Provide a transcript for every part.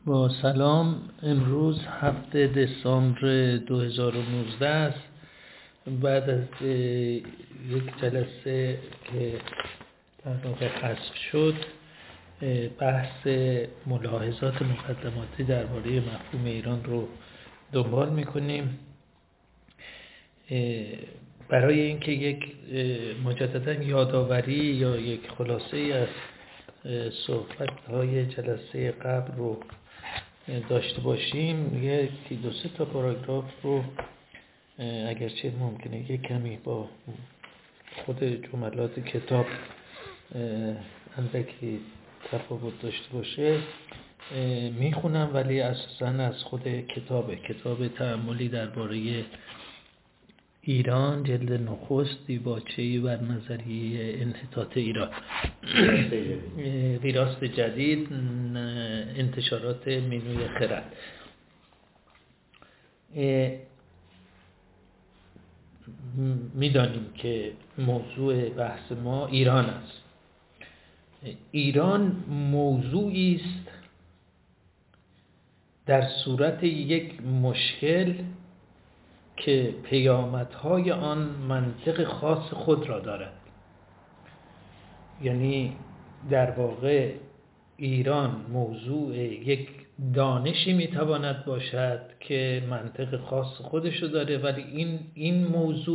با سلام. امروز 7 دسامبر 2019 است. بعد از یک جلسه که در واقع حذف شد، بحث ملاحظات مقدماتی درباره مفهوم ایران رو دنبال میکنیم. برای اینکه یک مجددا یادآوری یا یک خلاصه از صحبت‌های جلسه قبل رو داشته باشیم، یکی دو سه تا پاراگراف رو اگرچه ممکنه یک کمی با خود جملات کتاب اندکی تفاوت داشته باشه میخونم، ولی اساساً از خود کتاب تأملی درباره ایران، جلد نخست، دیباچه‌ای بر نظریه انحطاط ایران، ویراست جدید، انتشارات مینوی خرد. میدانیم که موضوع بحث ما ایران است. ایران موضوعی است در صورت یک مشکل که پیامدهای آن منطق خاص خود را دارد. یعنی در واقع ایران موضوع یک دانشی میتواند باشد که منطق خاص خودشو داره، ولی این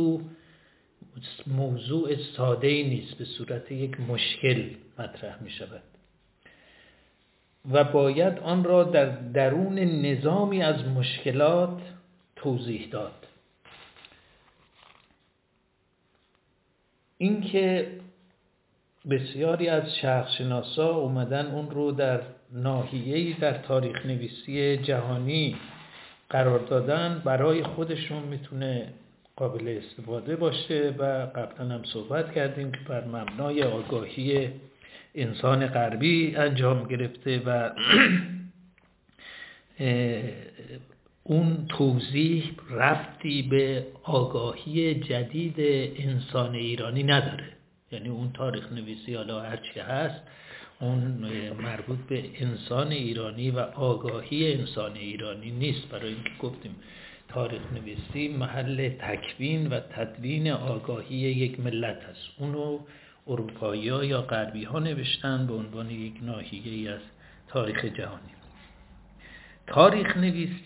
موضوع ساده‌ای نیست، به صورت یک مشکل مطرح میشود و باید آن را در درون نظامی از مشکلات توضیح داد. اینکه بسیاری از شرقشناسا اومدن اون رو در ناحیه‌ای در تاریخ نویسی جهانی قرار دادن، برای خودشون میتونه قابل استفاده باشه و قبلا هم صحبت کردیم که بر مبنای آگاهی انسان غربی انجام گرفته و اون توضیح ربطی به آگاهی جدید انسان ایرانی نداره. یعنی اون تاریخ نویسی حالا هرچی هست، اون مربوط به انسان ایرانی و آگاهی انسان ایرانی نیست، برای اینکه گفتیم تاریخ نویسی محل تکوین و تدوین آگاهی یک ملت هست. اونو اروپایی‌ها یا غربی‌ها نوشتن به عنوان یک ناحیه‌ای از تاریخ جهانی. تاریخ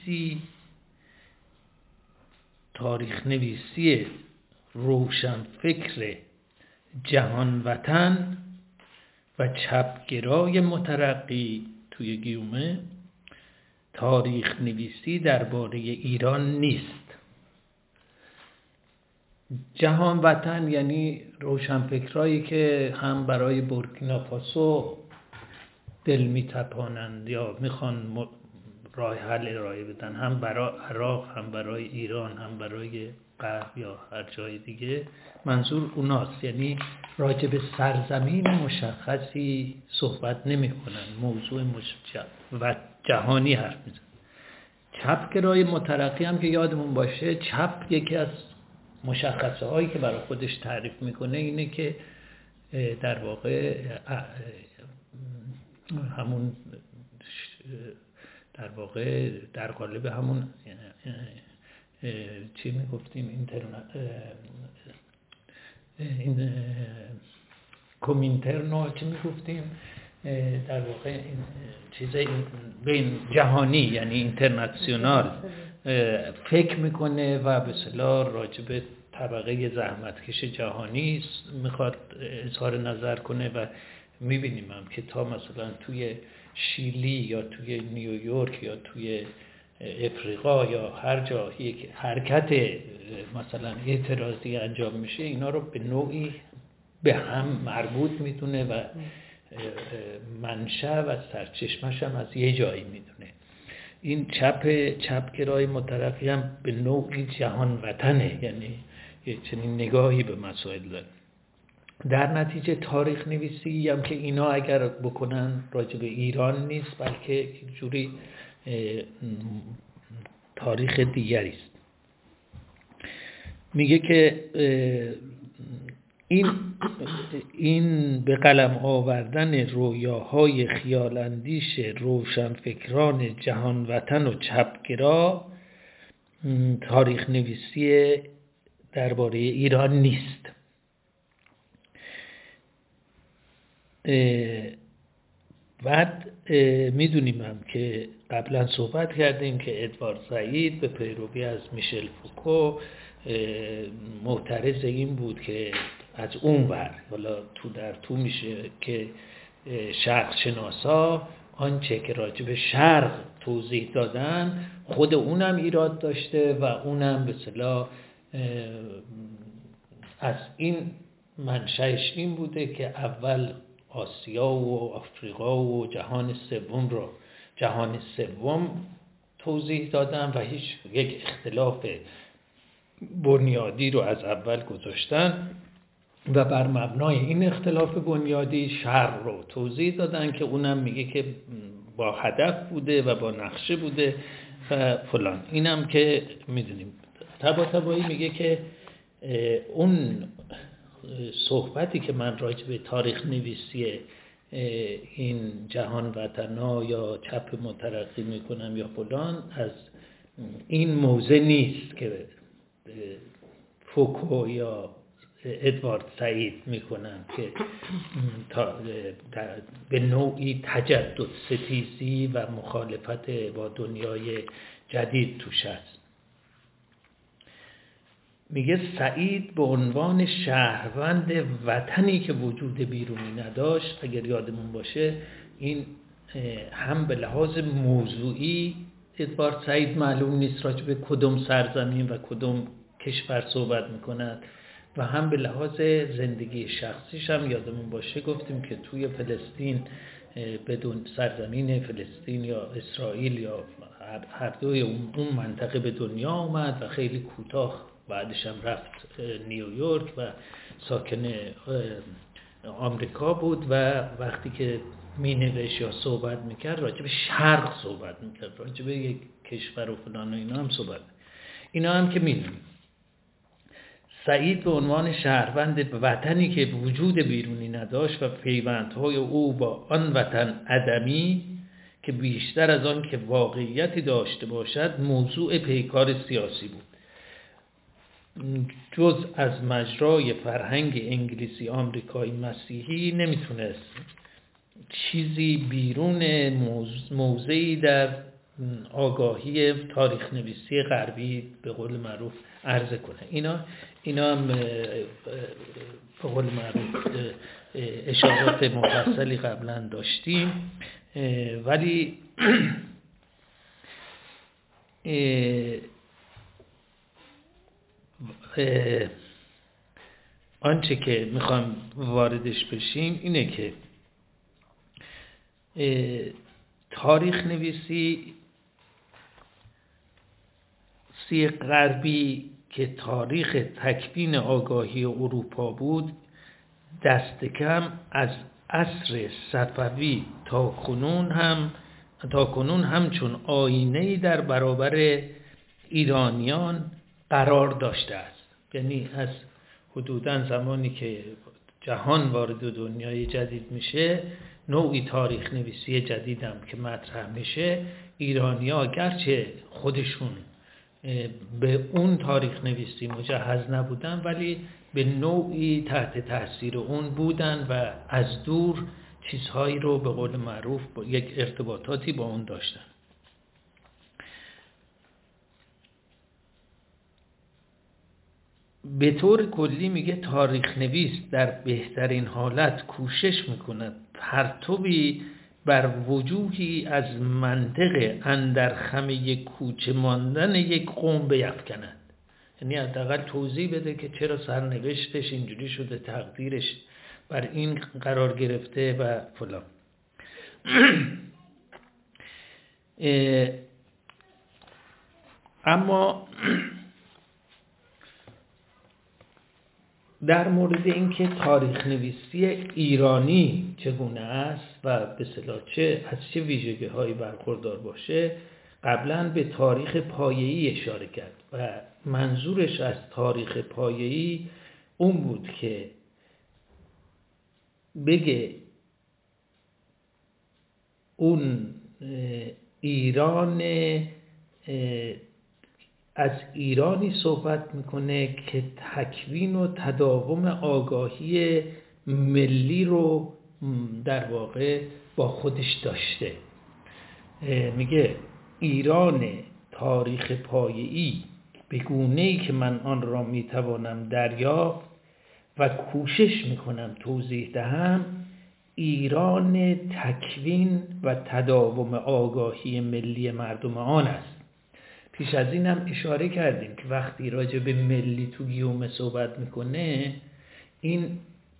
نویسی روشنفکر جهان وطن و چپگرای مترقی توی گیومه تاریخ نویسی درباره ایران نیست. جهان وطن یعنی روشنفکرایی که هم برای بورکینافاسو دل میتپانند یا میخوان راه حل ارائه بدن، هم برای عراق، هم برای ایران، هم برای غرب یا هر جای دیگه. منظور اوناست، یعنی راجع به سرزمین مشخصی صحبت نمی کنن، موضوع و جهانی حرف میزن. چپگرای مترقی هم که یادمون باشه، چپ یکی از مشخصه هایی که برای خودش تعریف میکنه اینه که در واقع همون در واقع در قالب همون چی میگفتیم کومینترن چی میگفتیم در واقع این چیزای بین جهانی یعنی اینترنشنال فکر میکنه و به اصطلاح راجع به طبقه زحمتکش جهانی میخواد اظهار نظر کنه و میبینیم هم که تا مثلا توی شیلی یا توی نیویورک یا توی افریقا یا هر جا یک حرکت مثلا اعتراضی انجام میشه، اینا رو به نوعی به هم مربوط میدونه و منشأ و سرچشمش هم از یه جایی میدونه. این چپگرای مترقی هم به نوعی جهان وطنه، یعنی یه چنین نگاهی به مسائل داره. در نتیجه تاریخ نویسی هم که اینا اگر بکنن راجع به ایران نیست، بلکه یک جوری تاریخ دیگری است. میگه که این به قلم آوردن رویاهای خیالاندیش روشنفکران جهان وطن و چپگرا تاریخ نویسی درباره ایران نیست. بعد میدونیم هم که قبلا صحبت کردیم که ادوارد سعید به پیروی از میشل فوکو معترض این بود که از اون ور حالا تو میشه که شرق شناسا آنچه که راجع به شرق توضیح دادن خود اونم ایراد داشته و اونم به اصطلاح از این منشأش این بوده که اول آسیا و آفریقا و جهان سوم رو جهان سوم توضیح دادن و هیچ یک اختلاف بنیادی رو از اول گذاشتن و بر مبنای این اختلاف بنیادی شرق رو توضیح دادن که اونم میگه که با هدف بوده و با نقشه بوده و فلان. اینم که میدونیم طباطبایی میگه که اون صحبتی که من راجع به تاریخ نویسی این جهان وطنا یا چپ مترقی میکنم یا فلان از این موضع نیست که فوکو یا ادوارد سعید میکنن که به نوعی تجدد ستیزی و مخالفت با دنیای جدید توش هست. میگه سعید به عنوان شهروند وطنی که وجود بیرونی نداشت، اگر یادمون باشه این هم به لحاظ موضوعی ادوارد سعید معلوم نیست راجع به کدوم سرزمین و کدوم کشور صحبت میکند و هم به لحاظ زندگی شخصیش هم یادمون باشه گفتیم که توی فلسطین بدون سرزمین فلسطین یا اسرائیل یا هر دوی اون منطقه به دنیا اومد و خیلی کوتاه بعدش هم رفت نیویورک و ساکن آمریکا بود و وقتی که مینوشت یا صحبت میکرد راجع به شرق صحبت میکرد، راجع به یک کشور و فلان و اینا هم صحبت. اینا هم که میدونیم سعید به عنوان شهروند وطنی که وجود بیرونی نداشت و پیوندهای او با آن وطن عدمی که بیشتر از آن که واقعیتی داشته باشد موضوع پیکار سیاسی بود. جز از مجرای فرهنگ انگلیسی آمریکایی مسیحی نمیتونست چیزی بیرون موضعی در آگاهی تاریخ نویسی غربی به قول معروف عرضه کنه. اینا هم به قول معروف اشارات مفصلی قبلا داشتیم، ولی آنچه که میخوام واردش بشیم اینه که تاریخ نویسی غربی که تاریخ تکوین آگاهی اروپا بود دست کم از عصر صفوی تا کنون همچون آینه‌ای در برابر ایرانیان قرار داشته است. یعنی از حدوداً زمانی که جهان وارد دنیای جدید میشه، نوعی تاریخ نویسی جدید هم که مطرح میشه، ایرانی‌ها گرچه خودشون به اون تاریخ نویسی مجهز نبودن ولی به نوعی تحت تاثیر اون بودن و از دور چیزهایی رو به قول معروف با یک ارتباطاتی با اون داشتن. به طور کلی میگه تاریخ نویس در بهترین حالت کوشش میکند پرتوی بر وجوهی از منطق اندر خم کوچه ماندن یک قوم بیفکند. یعنی حداقل توضیح بده که چرا سرنوشتش اینجوری شده، تقدیرش بر این قرار گرفته و فلان. اما در مورد اینکه تاریخ نویسی ایرانی چگونه است و به اصطلاح از چه ویژگی‌هایی برخوردار باشه، قبلا به تاریخ پایه‌ای اشاره کرد و منظورش از تاریخ پایه‌ای اون بود که بگه اون ایران، از ایرانی صحبت میکنه که تکوین و تداوم آگاهی ملی رو در واقع با خودش داشته. میگه ایران تاریخ پایه‌ای به گونه‌ای که من آن را میتوانم دریافت و کوشش میکنم توضیح دهم، ایران تکوین و تداوم آگاهی ملی مردم آن است. پیش از این هم اشاره کردیم که وقتی راجع به ملی تو گیومه صحبت میکنه، این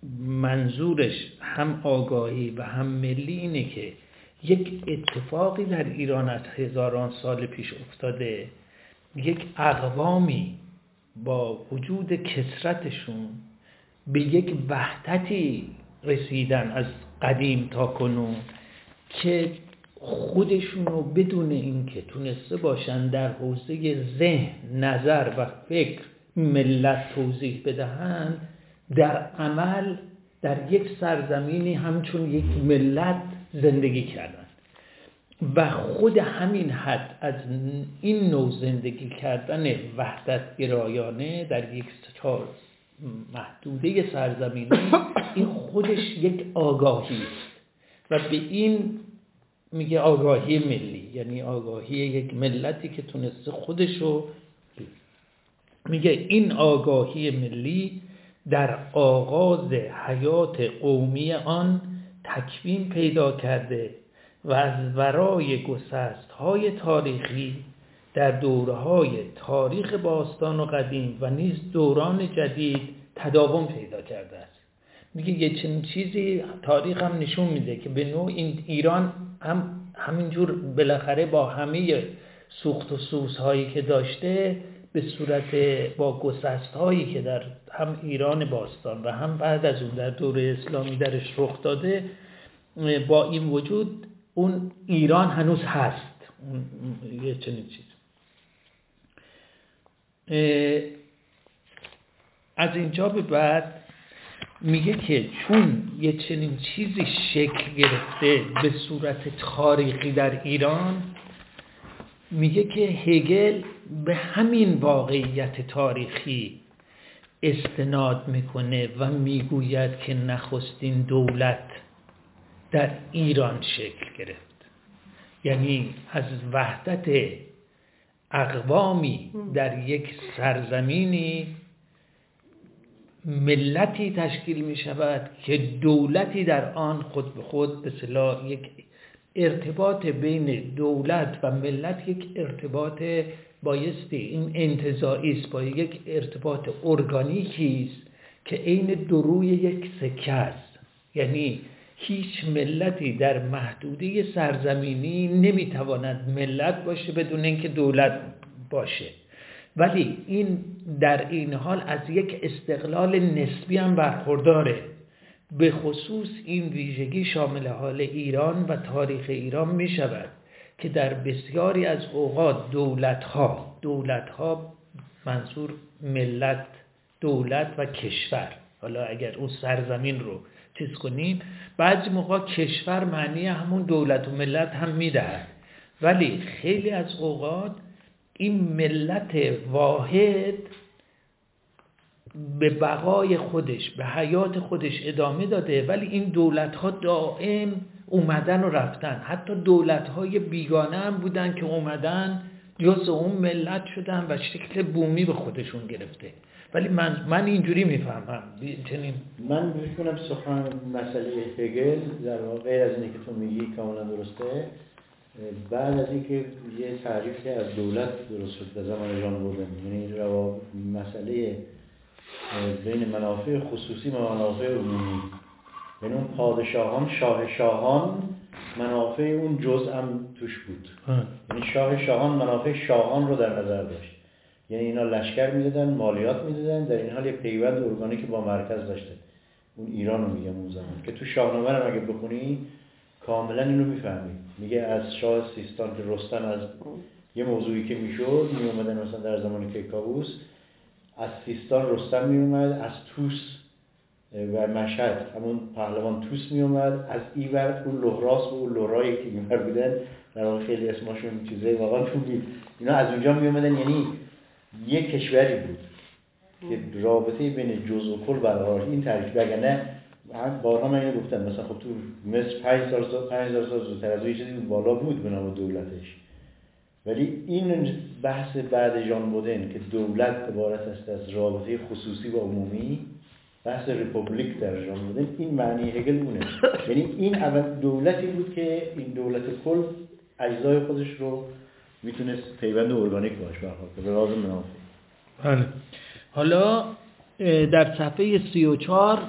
منظورش هم آگاهی و هم ملی اینه که یک اتفاقی در ایران از هزاران سال پیش افتاده، یک اقوامی با وجود کثرتشون به یک وحدتی رسیدن از قدیم تا کنون که خودشونو بدون اینکه تونسته باشن در حوزه ذهن، نظر و فکر ملت توضیح بدهند، در عمل در یک سرزمینی همچون یک ملت زندگی کردن و خود همین حد از این نوع زندگی کردن وحدت گرایانه در یک محدوده سرزمینی، این خودش یک آگاهی است و به این میگه آگاهی ملی، یعنی آگاهی یک ملتی که تونسته خودشو، میگه این آگاهی ملی در آغاز حیات قومی آن تکوین پیدا کرده و از ورای گسست‌های تاریخی در دوره‌های تاریخ باستان و قدیم و نیز دوران جدید تداوم پیدا کرده است. میگه یه چنین چیزی تاریخ هم نشون میده که به نوع این ایران هم همینجور بالاخره با همه سوخت و سوزهایی که داشته، به صورت با گسست‌هایی که در هم ایران باستان و هم بعد از اون در دوره اسلامی درش رخ داده، با این وجود اون ایران هنوز هست. یه چنین چیز. از اینجا به بعد میگه که چون یه چنین چیزی شکل گرفته به صورت تاریخی در ایران، میگه که هگل به همین واقعیت تاریخی استناد میکنه و میگوید که نخستین دولت در ایران شکل گرفت، یعنی از وحدت اقوامی در یک سرزمینی ملتی تشکیل می شود که دولتی در آن خود به خود به اصطلاح یک ارتباط بین دولت و ملت، یک ارتباط بایستی این انتزاعی است، با یک ارتباط ارگانیکی است که عین دو روی یک سکه است. یعنی هیچ ملتی در محدوده سرزمینی نمیتواند ملت باشه بدون اینکه دولت باشه، ولی این در این حال از یک استقلال نسبی هم برخورداره. به خصوص این ویژگی شامل حال ایران و تاریخ ایران می شود که در بسیاری از اوقات دولت‌ها منظور ملت، دولت و کشور، حالا اگر اون سرزمین رو چیز کنیم، بعضی موقع کشور معنی همون دولت و ملت هم میدهد، ولی خیلی از اوقات این ملت واحد به بقای خودش، به حیات خودش ادامه داده، ولی این دولت‌ها دائم اومدن و رفتن. حتی دولت‌های بیگانه هم بودن که اومدن جز اون ملت شدن و شکل بومی به خودشون گرفته. ولی من اینجوری میفهمم. من فکر کنم سخن مسئله هگل در واقع غیر از اینکه تو میگی کاملا درسته. بعد از اینکه یه تعریفی از دولت درست شد در زمان ژان بودن، یعنی مسئله بین منافع خصوصی و منافع عمومی، یعنی اون پادشاهان، شاهان منافع اون جزء هم توش بود. یعنی شاهان منافع شاهان رو در نظر داشت، یعنی اینا لشکر میدادن، مالیات میدادن، در این حال یه پیوند ارگانیک با مرکز داشته. اون ایران رو میگم اون زمان که تو شاهنامه رو اگه بخونی کاملا اینو میفهمی. میگه از شاه سیستان که رستم از یه موضوعی که میشد میومدن، مثلا در زمان کیکاووس از سیستان رستم میومد، از توس و مشهد همون پهلوان توس می اومد، از ایور اون لهراس و اون لهرایی که ایور بودن در واقع خیلی اسمشون چیزای واقعا خوبی اینا از اونجا می اومدن. یعنی یک کشوری بود که رابطه بین جزء و کل برقرار. این تعریف وگرنه بارها من اینو گفتم، مثلا خب تو مصر 5000 سال زودتر از اون چیزی بالا بود به نام دولتش، ولی این بحث بعد ژان بودن که دولت عبارت است از رابطه خصوصی و عمومی، بحث رپوبلیک در ژان بودن، این معنی هگل مونه. یعنی این اول دولتی بود که این دولت کل اجزای خودش رو میتونست پیوند ارگانیک باش برخورد کنه به لازم منافع. بله. حالا در صفحه 34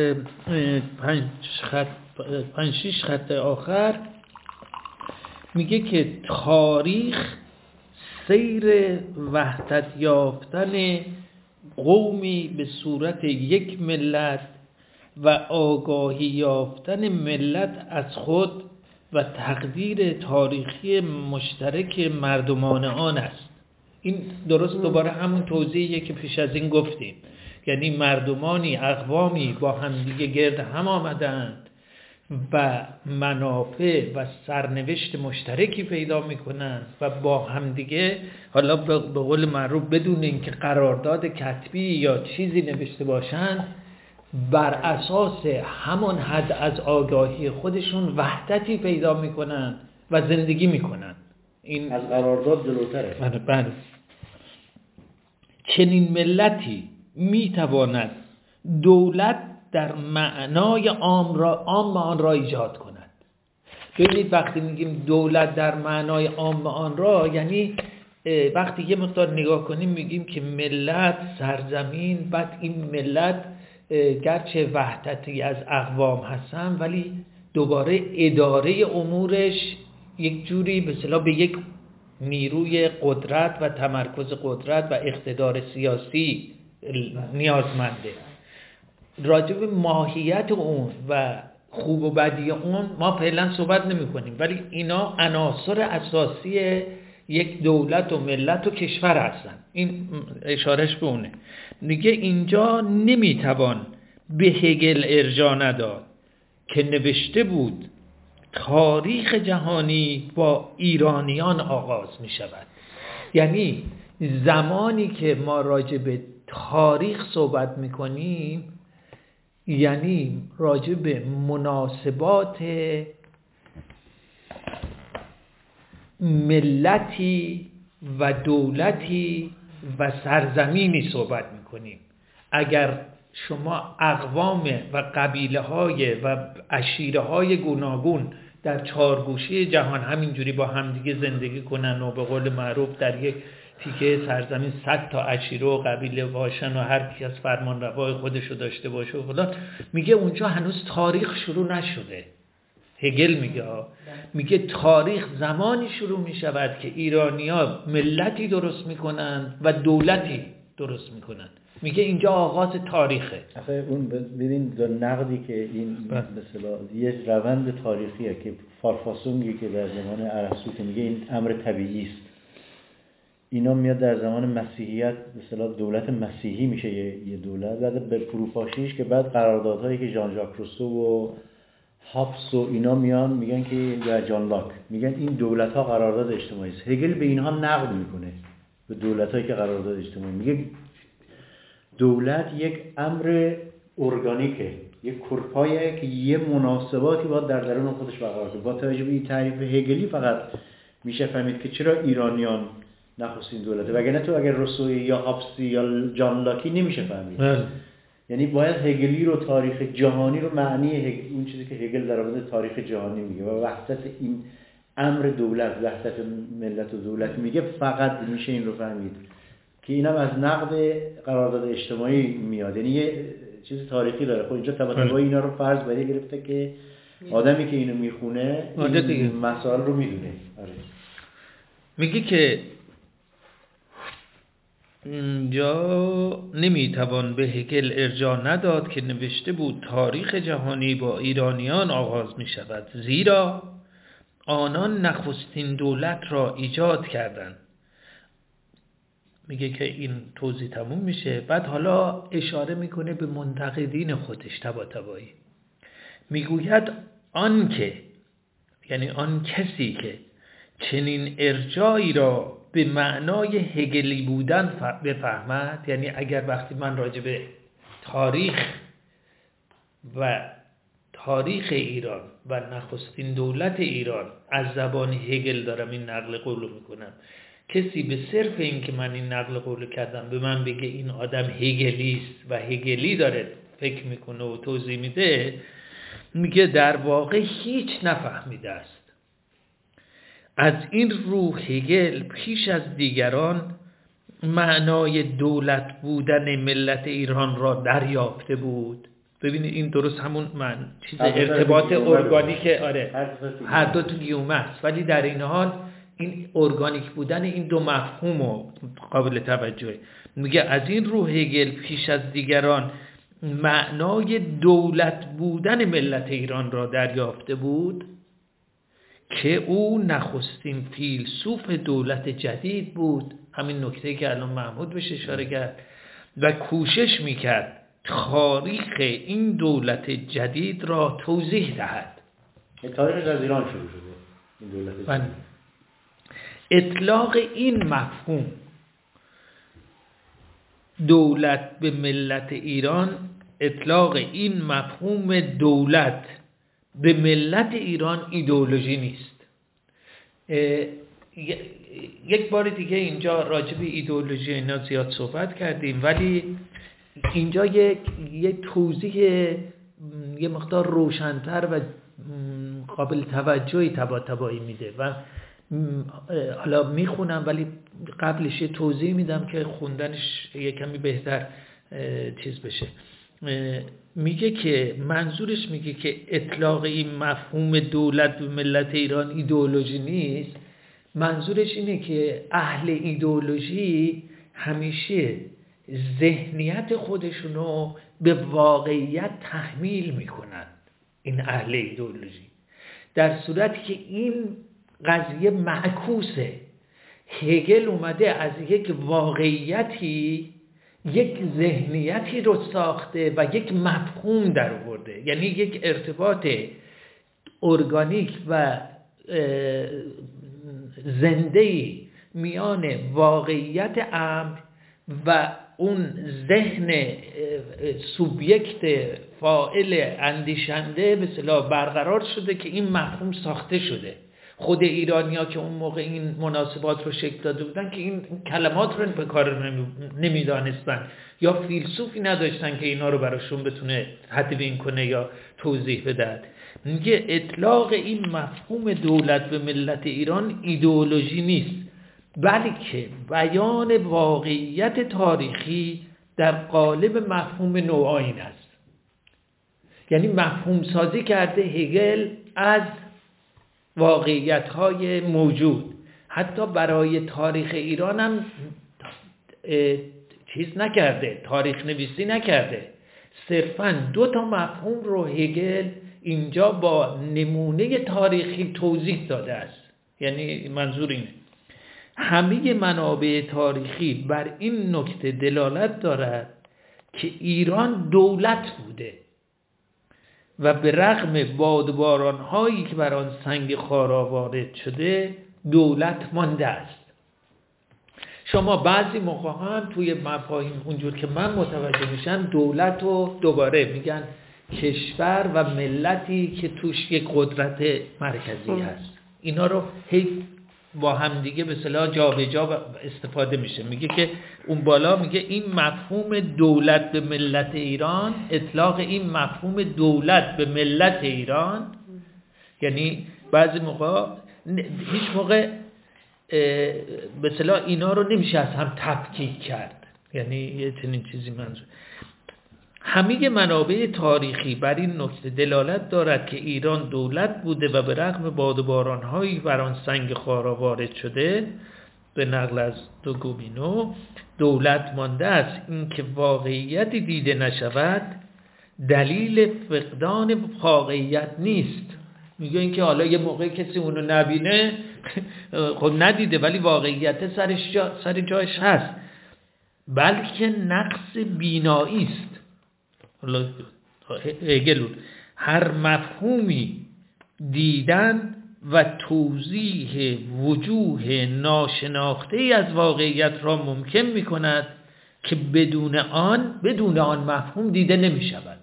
5-6 خط آخر میگه که تاریخ سیر وحدت یافتن قومی به صورت یک ملت و آگاهی یافتن ملت از خود و تقدیر تاریخی مشترک مردمان آن است. این درست دوباره همون توضیحیه که پیش از این گفتیم، یعنی مردمانی، اقوامی با همدیگه گرد هم آمدند و منافع و سرنوشت مشترکی پیدا میکنن و با همدیگه، حالا به قول معروف بدون اینکه قرارداد کتبی یا چیزی نوشته باشن، بر اساس همون حد از آگاهی خودشون وحدتی پیدا میکنن و زندگی میکنن. این از قرارداد جلوتره. بله. چنین ملتی میتواند دولت در معنای عام آن را ایجاد کند. ببینید وقتی میگیم دولت در معنای عام آن را، یعنی وقتی یه مقدار نگاه کنیم میگیم که ملت، سرزمین، بعد این ملت گرچه وحدتی از اقوام هستن ولی دوباره اداره امورش یک جوری به اصطلاح به یک نیروی قدرت و تمرکز قدرت و اقتدار سیاسی نیازمنده. راجع به ماهیت اون و خوب و بدی اون ما فعلا صحبت نمی کنیم، ولی اینا عناصر اساسی یک دولت و ملت و کشور هستن. این اشارش به اونه. میگه اینجا نمیتوان به هگل ارجاع نداد که نوشته بود تاریخ جهانی با ایرانیان آغاز می شود. یعنی زمانی که ما راجع به تاریخ صحبت می کنیم، یعنی راجع به مناسبات ملتی و دولتی و سرزمینی صحبت می کنیم. اگر شما اقوام و قبیله های و عشیره های گوناگون در چارگوشه جهان همینجوری با همدیگه زندگی کنن و به قول معروف در یک تیکه سرزمین 100 تا عشیره و قبیله باشن و هر کی از فرمان روای خودشو داشته باشه و فلان، میگه اونجا هنوز تاریخ شروع نشده. هگل میگه تاریخ زمانی شروع میشود که ایرانی‌ها ملتی درست میکنن و دولتی درست میکنن. میگه اینجا آغاز تاریخه. آخه اون ببین در نقدی که این مثلا یه روند تاریخیه که فارفاسونگی که در زمان ارسطو که میگه این امر طبیعی است، اینا میاد در زمان مسیحیت مثلا دولت مسیحی میشه یه دولت، بعد به فروپاشیش که بعد قراردادهایی که ژان ژاک روسو و هابس و اینا میان میگن که یا جان لاک میگن این دولت ها قرارداد اجتماعی است. هگل به اینها نقد میکنه، به دولت هایی که قرارداد اجتماعی، میگه دولت یک امر ارگانیکه، یک کرپایه که یه مناسباتی باید در درون خودش برقرار کنه. با توجه به این تعریف هگلی فقط میشه فهمید که چرا ایرانیان نخستین دولته، وگرنه تو اگر روسوی یا هابسی یا جان لاکی نمیشه فهمید. یعنی باید هگلی رو، تاریخ جهانی رو، معنی اون چیزی که هگل در مورد تاریخ جهانی میگه و وحدت این امر دولت، وحدت ملت و دولت میگه، فقط میشه این رو فهمید که اینم از نقد قرارداد اجتماعی میاد. یعنی یه چیز تاریخی داره. خب اینجا طبقه‌های اینا رو فرض بر گرفته که آدمی که اینو میخونه این مسائل رو میدونه. آره. میگه که اینجا نمیتوان به هگل ارجاع نداد که نوشته بود تاریخ جهانی با ایرانیان آغاز می شود، زیرا آنان نخستین دولت را ایجاد کردند میگه که این توضیح تموم میشه. بعد حالا اشاره میکنه به منتقدین خودش طباطبایی، میگوید آن که، یعنی آن کسی که چنین ارجایی را به معنای هگلی بودن بفهمد، یعنی اگر وقتی من راجع به تاریخ ایران و نخستین دولت ایران از زبان هگل دارم این نقل قولو میکنم، کسی به صرف این که من این نقل قولو کردم به من بگه این آدم هگلیست و هگلی داره فکر میکنه و توضیح میده، میگه در واقع هیچ نفهمیده است. از این رو هگل پیش از دیگران معنای دولت بودن ملت ایران را دریافته بود. ببینید این درست همون چیز ارتباط ارگانیک، آره هر دو تو گیومه است، ولی در این حال این ارگانیک بودن این دو مفهوم و قابل توجهه. میگه از این رو هگل پیش از دیگران معنای دولت بودن ملت ایران را دریافته بود که او نخستین فیلسوف دولت جدید بود، همین نکته که الان محمود بهش اشاره کرد، و کوشش میکرد تاریخ این دولت جدید را توضیح دهد. تاریخ از ایران شروع شده این دولت جدید. اطلاق این مفهوم دولت به ملت ایران، اطلاق این مفهوم دولت به ملت ایران ایدئولوژی نیست. یک بار دیگه اینجا راجع به ایدئولوژی اینا زیاد صحبت کردیم، ولی اینجا یک توضیح یه مقدار روشن‌تر و قابل توجهی طباطبایی میده و حالا میخونم ولی قبلش یه توضیح میدم که خوندنش یه کمی بهتر چیز بشه. میگه که منظورش میگه که اطلاق این مفهوم دولت به ملت ایران ایدئولوژی نیست. منظورش اینه که اهل ایدئولوژی همیشه ذهنیت خودشونو به واقعیت تحمیل میکنن، این اهل ایدئولوژی، در صورتی که این قضیه معکوسه. هگل اومده از یک واقعیتی یک ذهنیتی رو ساخته و یک مفهوم در آورده، یعنی یک ارتباط ارگانیک و زنده‌ای میان واقعیت امر و اون ذهن سوبیکت فاعل اندیشنده به اصطلاح برقرار شده که این مفهوم ساخته شده. خود ایرانی‌ها که اون موقع این مناسبات رو شکل داده بودن که این کلمات رو به کار نمیدانستن یا فیلسوفی نداشتن که اینا رو براشون بتونه تدوین کنه یا توضیح بده. میگه اطلاق این مفهوم دولت به ملت ایران ایدئولوژی نیست، بلکه بیان واقعیت تاریخی در قالب مفهوم نوآیین است. یعنی مفهوم سازی کرده هگل از واقعیت‌های موجود. حتی برای تاریخ ایران هم چیز نکرده، تاریخ نویسی نکرده، صرفاً 2 مفهوم رو هگل اینجا با نمونه تاریخی توضیح داده است. یعنی منظور اینه همه منابع تاریخی بر این نکته دلالت دارد که ایران دولت بوده و به رغم بادباران‌هایی که بر آن سنگ خارا وارد شده دولت مانده است. شما بعضی موقع هم توی مفاهیم اونجور که من متوجه میشم دولت رو دوباره میگن کشور و ملتی که توش یک قدرت مرکزی هست. اینا رو هی با هم دیگه به اصطلاح جابجا استفاده میشه. میگه که اون بالا میگه این مفهوم دولت به ملت ایران، اطلاق این مفهوم دولت به ملت ایران، یعنی بعضی موقع هیچ موقع به اصطلاح اینا رو نمیشه از هم تفکیک کرد. یعنی یه چنین چیزی منظور. همه منابع تاریخی بر این نکته دلالت دارد که ایران دولت بوده و به رغم بادباران‌هایی بر آن سنگ خارا وارد شده، به نقل از دوگوبینو، دولت مانده است. این که واقعیت دیده نشود دلیل فقدان واقعیت نیست. میگه این که حالا یه موقع کسی اونو نبینه خب ندیده ولی واقعیت سر جایش هست. بلکه نقص بینایی است. حالا هگل هر مفهومی دیدن و توضیح وجوه ناشناخته از واقعیت را ممکن می کند که بدون آن مفهوم دیده نمی شود.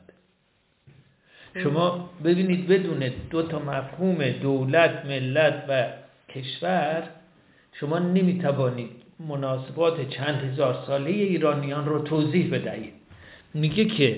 شما ببینید بدون دو تا مفهوم دولت، ملت و کشور شما نمی توانید مناسبات چند هزار ساله ایرانیان رو توضیح بدهید. میگه که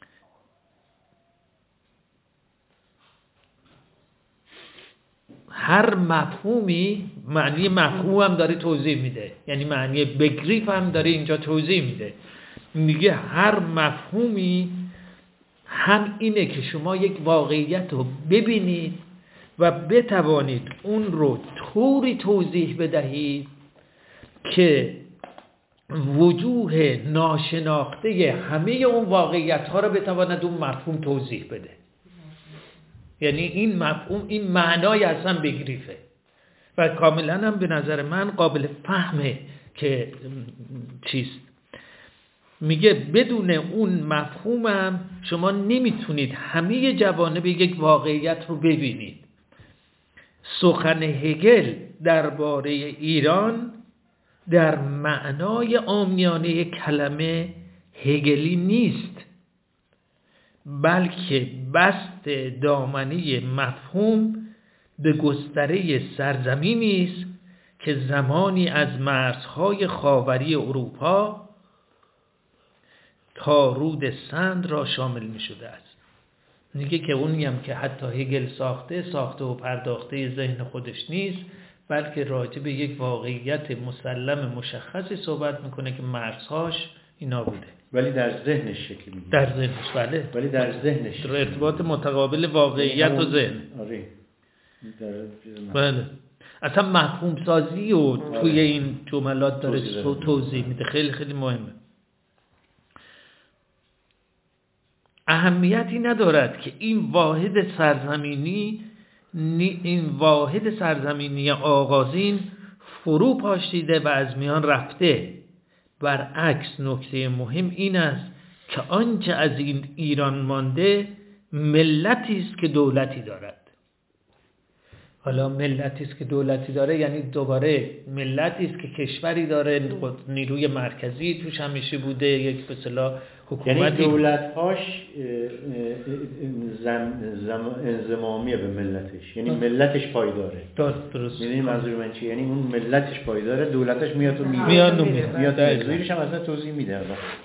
هر مفهومی معنی مفهوم هم داره توضیح میده، یعنی معنی بگریف هم داره اینجا توضیح میده. میگه هر مفهومی هم اینه که شما یک واقعیت رو ببینید و بتوانید اون رو طوری توضیح بدهید که وجوه ناشناخته همه اون واقعیت ها رو بتواند اون مفهوم توضیح بده. یعنی این مفهوم، این معنای اصلا بگریفه و کاملا هم به نظر من قابل فهمه که چیست. میگه بدون اون مفهومم شما نمیتونید همه جوانب یک واقعیت رو ببینید. سخن هگل درباره ایران در معنای عامیانه کلمه هگلی نیست، بلکه بسط دامنه مفهوم به گستره سرزمینی است که زمانی از مرزهای خاوری اروپا تا رود سند را شامل می شده است. میگه که اونی هم که حتی هگل ساخته و پرداخته ذهن خودش نیست، بلکه راجع به یک واقعیت مسلم مشخصی صحبت میکنه که مرزهاش اینا بوده. ولی در ذهنش شکل میگیره. در ذهنش، بله. ولی در ذهنش در ارتباط متقابل واقعیت و ذهن. آره. بله. اصلا مفهوم سازی و توی این جملات داره توضیح میده. خیلی خیلی مهمه. اهمیتی ندارد که این واحد سرزمینی آغازین فرو پاشیده و از میان رفته. برعکس نکته مهم این است که آنچه از این ایران مانده ملتی است که دولتی دارد. حالا ملتی است که دولتی داره یعنی دوباره ملتی است که کشوری داره، نیروی مرکزی توش همیشه بوده، یک به اصطلاح حکومتی، یعنی دولت‌هاش انضمامیه به ملتش، یعنی ملتش پایداره. درست. می‌دونی منظور من چیه؟ یعنی اون ملتش پایداره، دولتش میاد و میره. میاد زیرش هم اصلا توضیح میده.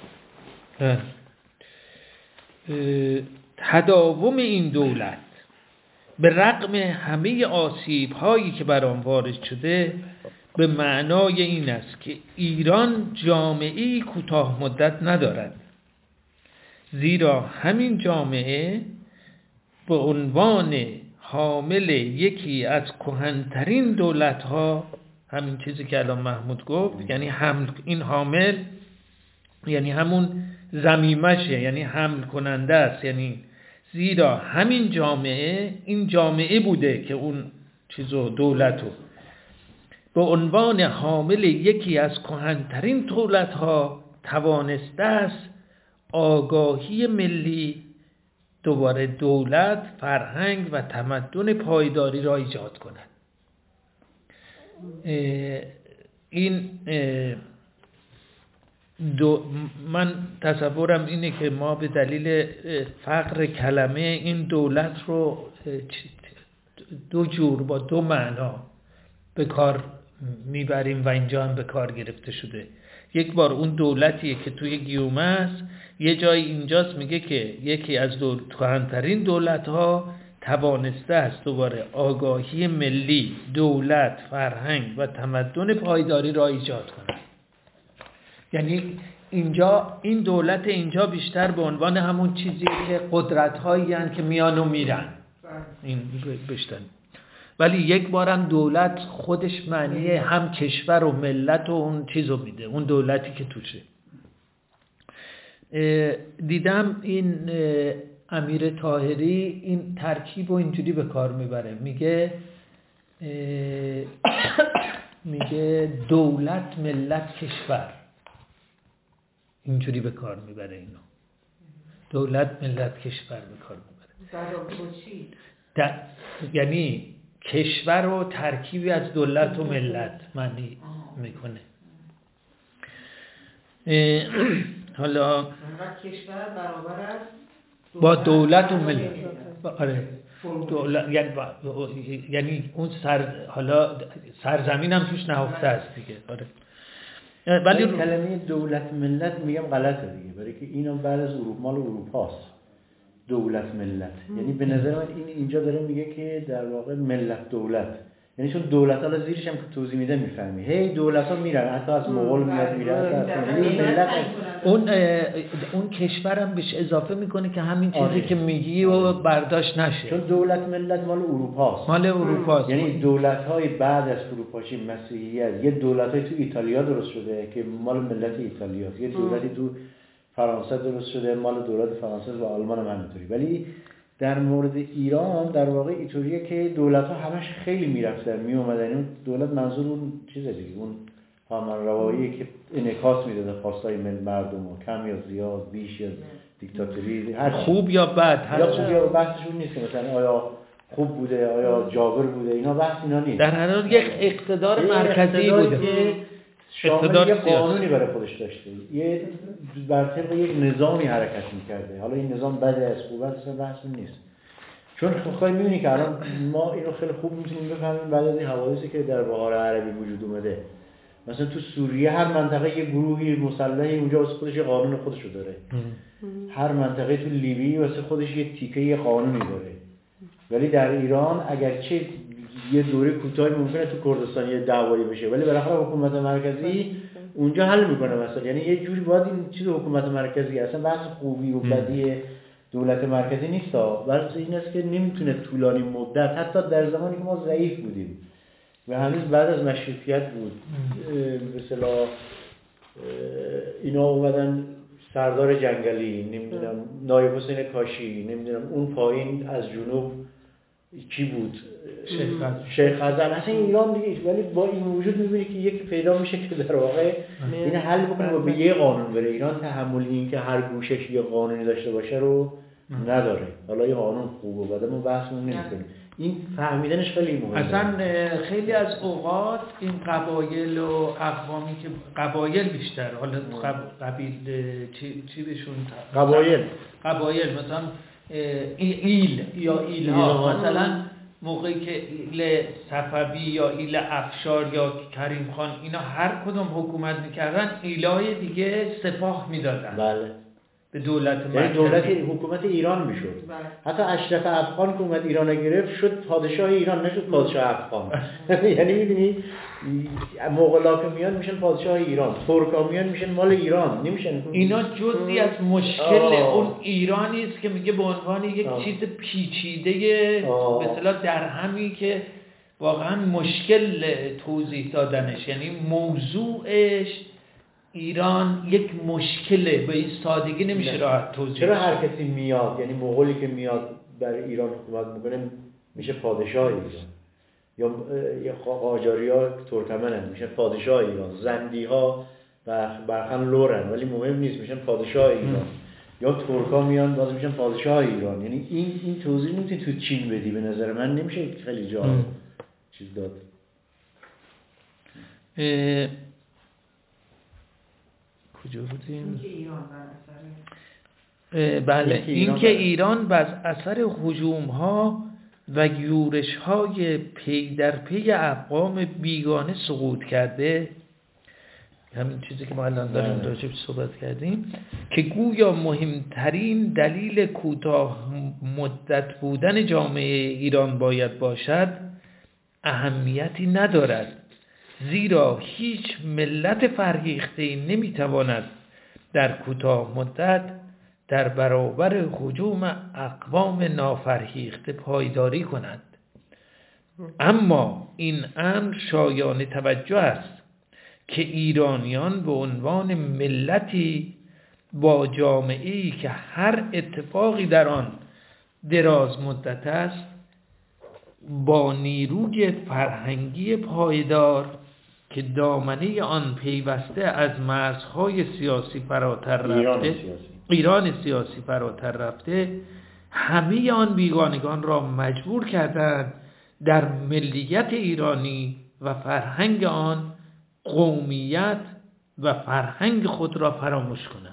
تداوم این دولت به رغم همه آسیب‌هایی که بر آن وارد شده به معنای این است که ایران جامعه‌ای کوتاه مدت ندارد، زیرا همین جامعه به عنوان حامل یکی از کهن‌ترین دولت‌ها، همین چیزی که الان محمود گفت، یعنی این حامل یعنی همون ضمیمشه، یعنی حمل کننده است، یعنی زیرا همین جامعه، این جامعه بوده که اون چیزو دولتو به عنوان حامل یکی از کهن‌ترین دولت‌ها توانسته است آگاهی ملی، دوباره دولت، فرهنگ و تمدن پایداری را ایجاد کند. این من تصورم اینه که ما به دلیل فقر کلمه این دولت رو دو جور با دو معنا به کار میبریم و اینجا هم به کار گرفته شده. یک بار اون دولتیه که توی گیومه است، یه جای اینجاست میگه که یکی از کهن‌ترین دولت‌ها توانسته است دوباره آگاهی ملی، دولت، فرهنگ و تمدن پایداری را ایجاد کنه. یعنی اینجا این دولت اینجا بیشتر به عنوان همون چیزی که قدرت‌هایی هستند که میان و میرن، این بیشتر. ولی یک بارم دولت خودش معنی هم کشور و ملت و اون چیزو میده، اون دولتی که توشه. دیدم این امیر طاهری این ترکیب و اینجوری به کار میبره، میگه دولت، ملت، کشور. اینجوری به کار میبره اینو. دولت ملت کشور به کار میبره. یعنی کشور رو ترکیبی از دولت و ملت معنی میکنه. حالا کشور برابر است با دولت و ملت. آره دولت یعنی اون حالا سرزمین هم توش نهفته است دیگه. آره ولی کلمه دولت ملت میگم غلطه دیگه، برای که اینو بعد از مال اروپاست دولت ملت. یعنی به نظر من اینجا داره میگه که در واقع ملت دولت، یعنی چون دولت ها زیرش هم که توضیح میده میفهمی هی دولت ها میرن، حتی از مغول میاد میرن، ملت اون کشورم بهش اضافه میکنه که همین چیزی که میگی و برداشت نشه، چون دولت ملت مال اروپاست. مال اروپاست. یعنی دولت های بعد از فروپاشی مسیحیت، یه دولت های تو ایتالیا درست شده که مال ملت ایتالیاست، یه دولتی تو فرانسه درست شده مال دولت فرانسه و آلمان هم همینطوری. ولی در مورد ایران در واقع اینطوریه که دولت‌ها همش خیلی میرفتن میومدن. اون دولت منظور اون چیزه دیگه، اون فرمانروایی که انعکاس میداده خواستای مردم، کم یا زیاد، بیش یا دیکتاتوری، هر خوب یا بد، یا خوب یا بحثشون نیست که مثلا آیا خوب بوده آیا جابر بوده، اینا بحث اینا نیست. در هر حال یک اقتدار مرکزی بوده که شامل یه قانونی برای خودش داشته، یه بر طبق یک نظامی حرکت میکرده. حالا این نظام بده از خوبه اصلا بحث نیست، چون خواهی میبینی که الان ما اینو خیلی خوب میتونیم بفهمیم بعد از این حوادثی که در بهار عربی وجود اومده. مثلا تو سوریه هر منطقه یه گروهی مسلحی اونجا واسه خودش یه قانون خودشو داره، هر منطقه تو لیبی واسه خودش یه تیکه یه قانونی داره. ولی در ایران اگرچه یه دوره کوتاهی ممکنه تو کردستان یه دعوایی بشه، ولی بالاخره حکومت مرکزی اونجا حل میکنه مثلا. یعنی یه جوری باید این چیز حکومت مرکزی اصلا بحث خوبی و بدی دولت مرکزی نیست، بحث این است که نمیتونه طولانی مدت، حتی در زمانی که ما ضعیف بودیم و هنوز بعد از مشروطیت بود، به اصطلاح اینا اومدن سردار جنگلی، نمیدونم نایب حسین کاشی، نمیدونم اون پایین از جنوب کی بود، شیخ خزر، اصلا ایران دیگه. ولی با این وجود میبینی که یک پیدا میشه که در واقع این حل بکنه و به یه قانون بره. ایران تحمل این که هر گوشش یه قانونی داشته باشه رو نداره. حالا یه قانون خوبه بعد ما بحثمون نمی‌کنیم، این فهمیدنش خیلی مهمه. اصلا خیلی از اوقات این قبایل و اقوامی که قبایل بیشتر، حالا قبیل چی بهشون قبایل مثلا ایل یا ایلها، مثلا موقعی که ایل صفوی یا ایل افشار یا کریم خان اینا هر کدوم حکومت میکردن، ایلهای دیگه سپاه میدادن. بله. به دولت مرکزی، یعنی دولت حکومت ایران میشد. حتی اشرف افغان که اومد ایران گرفت شد پادشاه ایران، نشد پادشاه افغان. یعنی می‌بینی مغولا که میان میشن پادشاه ایران، ترکا میان میشن مال ایران، نمیشن. اینا جزئی از مشکل اون ایرانی است که میگه به عنوان یک چیز پیچیده به اصطلاح در همی که واقعا مشکل توضیح دادنش، یعنی موضوعش ایران یک مشکله، به این سادگی نمیشه راحت توضیح. چرا هر کسی میاد، یعنی مغولی که میاد بر ایران حکومت میکنه میشه پادشاه ایران، یا قاجاریا ترکمنن میشن پادشاه ایران، زندیها برخن لورن ولی مهم نیست میشن پادشاه ایران، یا ترکا میان باز میشن پادشاه ایران. یعنی این توضیح نمیتونی تو چین بدی، به نظر من نمیشه خیلی جا چیز داد. کجا بودیم؟ بله، اینکه ایران بر اثر هجوم‌ها و یورش‌های پی در پی اقوام بیگانه سقوط کرده، همین چیزی که ما الان داریم راجعش صحبت کردیم، که گویا مهمترین دلیل کوتاه مدت بودن جامعه ایران باید باشد، اهمیتی ندارد، زیرا هیچ ملت فرهیخته‌ای نمیتواند در کوتاه مدت در برابر هجوم اقوام نافرهیخته پایداری کند. اما این امر شایان توجه است که ایرانیان به عنوان ملتی با جامعه‌ای که هر اتفاقی در آن دراز مدت است، با نیروی فرهنگی پایدار که دامنه آن پیوسته از مرزهای سیاسی فراتر رفته، ایران سیاسی فراتر رفته، همه آن بیگانگان را مجبور کردند در ملیت ایرانی و فرهنگ آن قومیت و فرهنگ خود را فراموش کنند.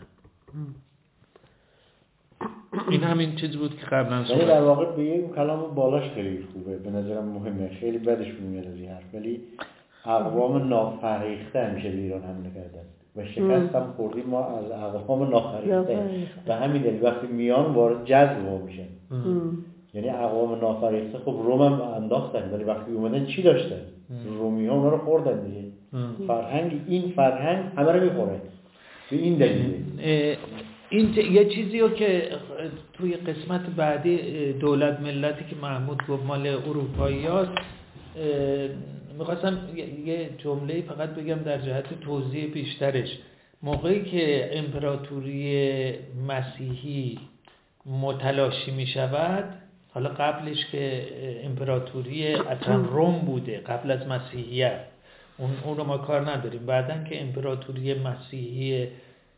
این همین چیز بود که قبلا یعنی در واقع به این کلام بالاش خیلی خوبه، به نظرم مهمه، خیلی بدش میاد از این حرف، ولی اقوام نافرهیخته همیشه به ایران حمله کردن و شکست هم خوردیم ما از اقوام نافرهیخته و همین دلیل وقتی میان وارد جذب ما میشن. یعنی اقوام نافرهیخته خب روم هم انداختن، ولی وقتی اومدن چی داشتن؟ رومی ها اونا رو خوردن دیگه. این فرهنگ همه رو میخوره به این دلیل. این یه چیزی رو که توی قسمت بعدی دولت ملتی که محمود گفت مال اروپایی هاست، میخواستم یه جمله فقط بگم در جهت توضیح بیشترش. موقعی که امپراتوری مسیحی متلاشی میشود، حالا قبلش که امپراتوری اصلا روم بوده قبل از مسیحیت، اون رو ما کار نداریم، بعدن که امپراتوری مسیحی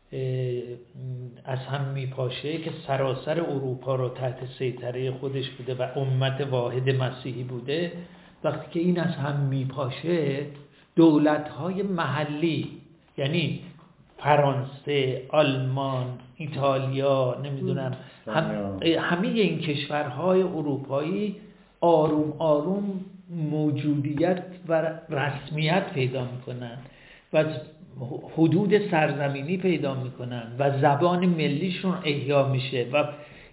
از هم میپاشه که سراسر اروپا رو تحت سیطره خودش بوده و امت واحد مسیحی بوده، وقتی که این از هم میپاشه دولت‌های محلی، یعنی فرانسه، آلمان، ایتالیا، نمیدونم همه این کشورهای اروپایی آروم آروم موجودیت و رسمیت پیدا میکنن و حدود سرزمینی پیدا میکنن و زبان ملیشون احیا میشه و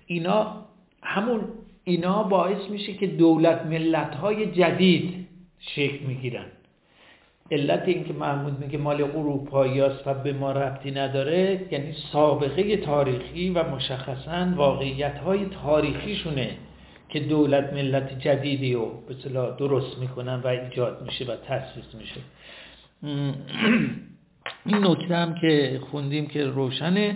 اینا باعث میشه که دولت ملت‌های جدید شکل میگیرن. علت این که محمود میگه مال اروپایی است و به ما ربطی نداره، یعنی سابقه تاریخی و مشخصاً واقعیت‌های تاریخیشونه که دولت ملت جدیدی رو به اصطلاح درست میکنن و ایجاد میشه و تأسیس میشه. این نکته هم که خوندیم که روشنه.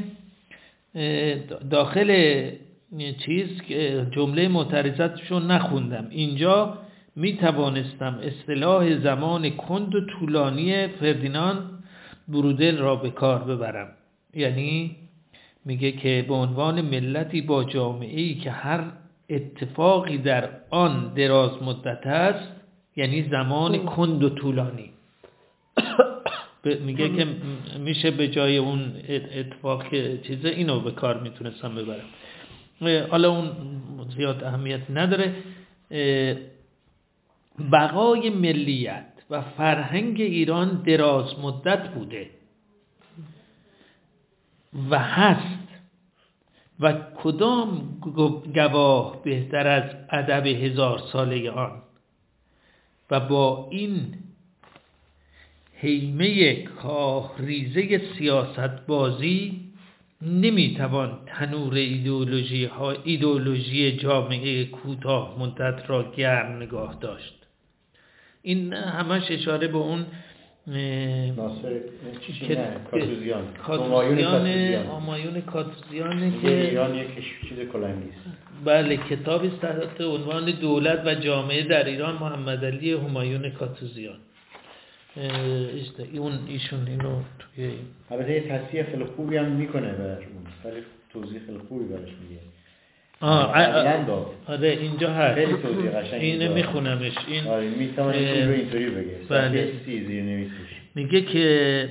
داخل جمله معترضتشو نخوندم. اینجا می توانستم اصطلاح زمان کند و طولانی فردیناند برودل را به کار ببرم. یعنی میگه که به عنوان ملتی با جامعه‌ای که هر اتفاقی در آن دراز مدت است، یعنی زمان کند و طولانی، میگه که میشه به جای اون اتفاق چیزه اینو به کار میتونستم ببرم. حالا اون زیاد اهمیت نداره. بقای ملیت و فرهنگ ایران دراز مدت بوده و هست و کدام گواه بهتر از ادب 1000 ساله آن، و با این هیمه کاهریزه سیاست بازی نمیتوان تنور ایدئولوژی جامعه کوتاه مدت را گرم نگاه داشت. این همش اشاره به اون همایون کاتوزیانه که ایران یک چیز کلنگی است. بله، کتابی است تحت عنوان دولت و جامعه در ایران، محمد علی همایون کاتوزیان. ایشون اینو توی البته یه تصحیح خیلی خوبی هم میکنه براش، ولی توضیح خیلی خوبی براش میگه. آره اینجا هست، خیلی توضیح قشنگی. اینو میخونمش. این آره میتونه این رو اینطوری بگه. بله. زیر نویسش میگه که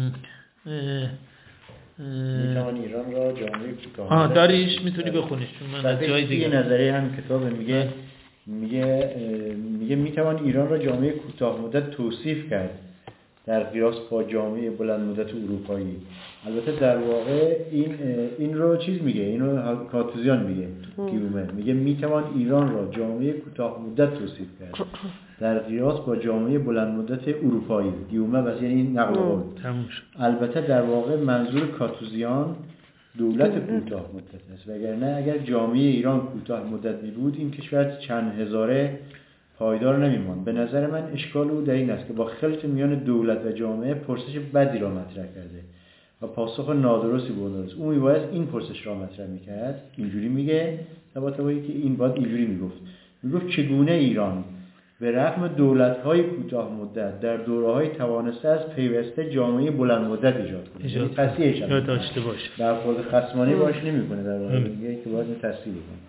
میتوان ایران را جامعه کوتاه داریش میتونی بخونیش، چون من از جای دیگه نظریه هم کتابه. میگه میتوان ایران را جامعه کوتاه مدت توصیف کرد در قیاس با جامعه بلند مدت اروپایی. البته در واقع این رو چیز میگه، اینو کاتوزیان میگه تو گیومه، میگه میتوان ایران را جامعه کوتاه مدت توصیف کرد در قیاس با جامعه بلند مدت اروپایی. گیومه بس یعنی نقل قول. البته در واقع منظور کاتوزیان دولت کوتاه مدت است، وگرنه اگر جامعه ایران کوتاه مدت می بود این کشور چند هزاره پایدار نمی‌ماند. به نظر من اشکال او در این است که با خلط میان دولت و جامعه پرسش بدی را مطرح کرده و پاسخ نادرستی به اون است. او میباید این پرسش را مطرح می‌کرد، اینجوری میگه، طبعاً که این باید اینجوری میگفت چگونه ایران به رغم دولت‌های کوتاه مدت در دوره‌های توانسته از پیوسته جامعه بلند مدت ایجاد کنه. یعنی تصحیحش هم داشته باشه. برخورد خصمانه باش نمی‌کنه در واقع، میگه که باید این تصحیح کنه.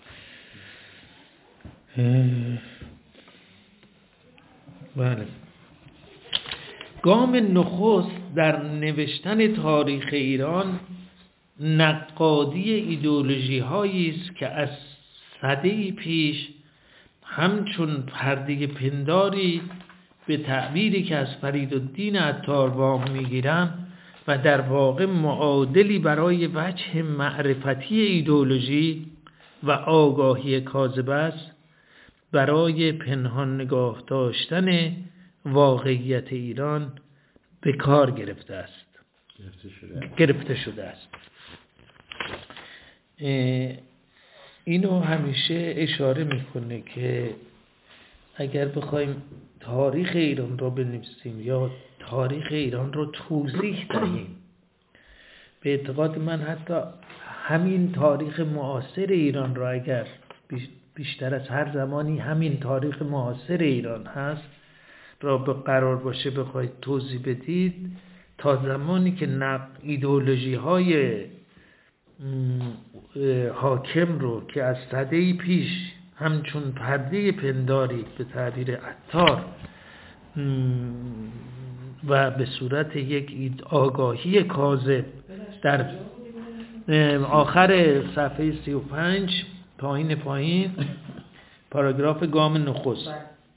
بله. گام نخست در نوشتن تاریخ ایران نقادی ایدئولوژی هایی است که از سده‌ای پیش همچون پرده پنداری به تعبیری که از فریدالدین عطار وام میگیرند و در واقع معادلی برای وجه معرفتی ایدئولوژی و آگاهی کاذب است، برای پنهان نگاه داشتن واقعیت ایران به کار گرفته شده است. اینو همیشه اشاره میکنه که اگر بخوایم تاریخ ایران رو بنویسیم یا تاریخ ایران رو توضیح دهیم، به اعتقاد من حتی همین تاریخ معاصر ایران رو اگر بیشتر از هر زمانی همین تاریخ معاصر ایران هست را به قرار باشه بخواید توضیح بدید، تا زمانی که ایدئولوژی های حاکم رو که از سده‌ای پیش همچون پرده پنداری به تعبیر عطار و به صورت یک آگاهی کاذب در آخر صفحه 35 پایین پاراگراف گام نخست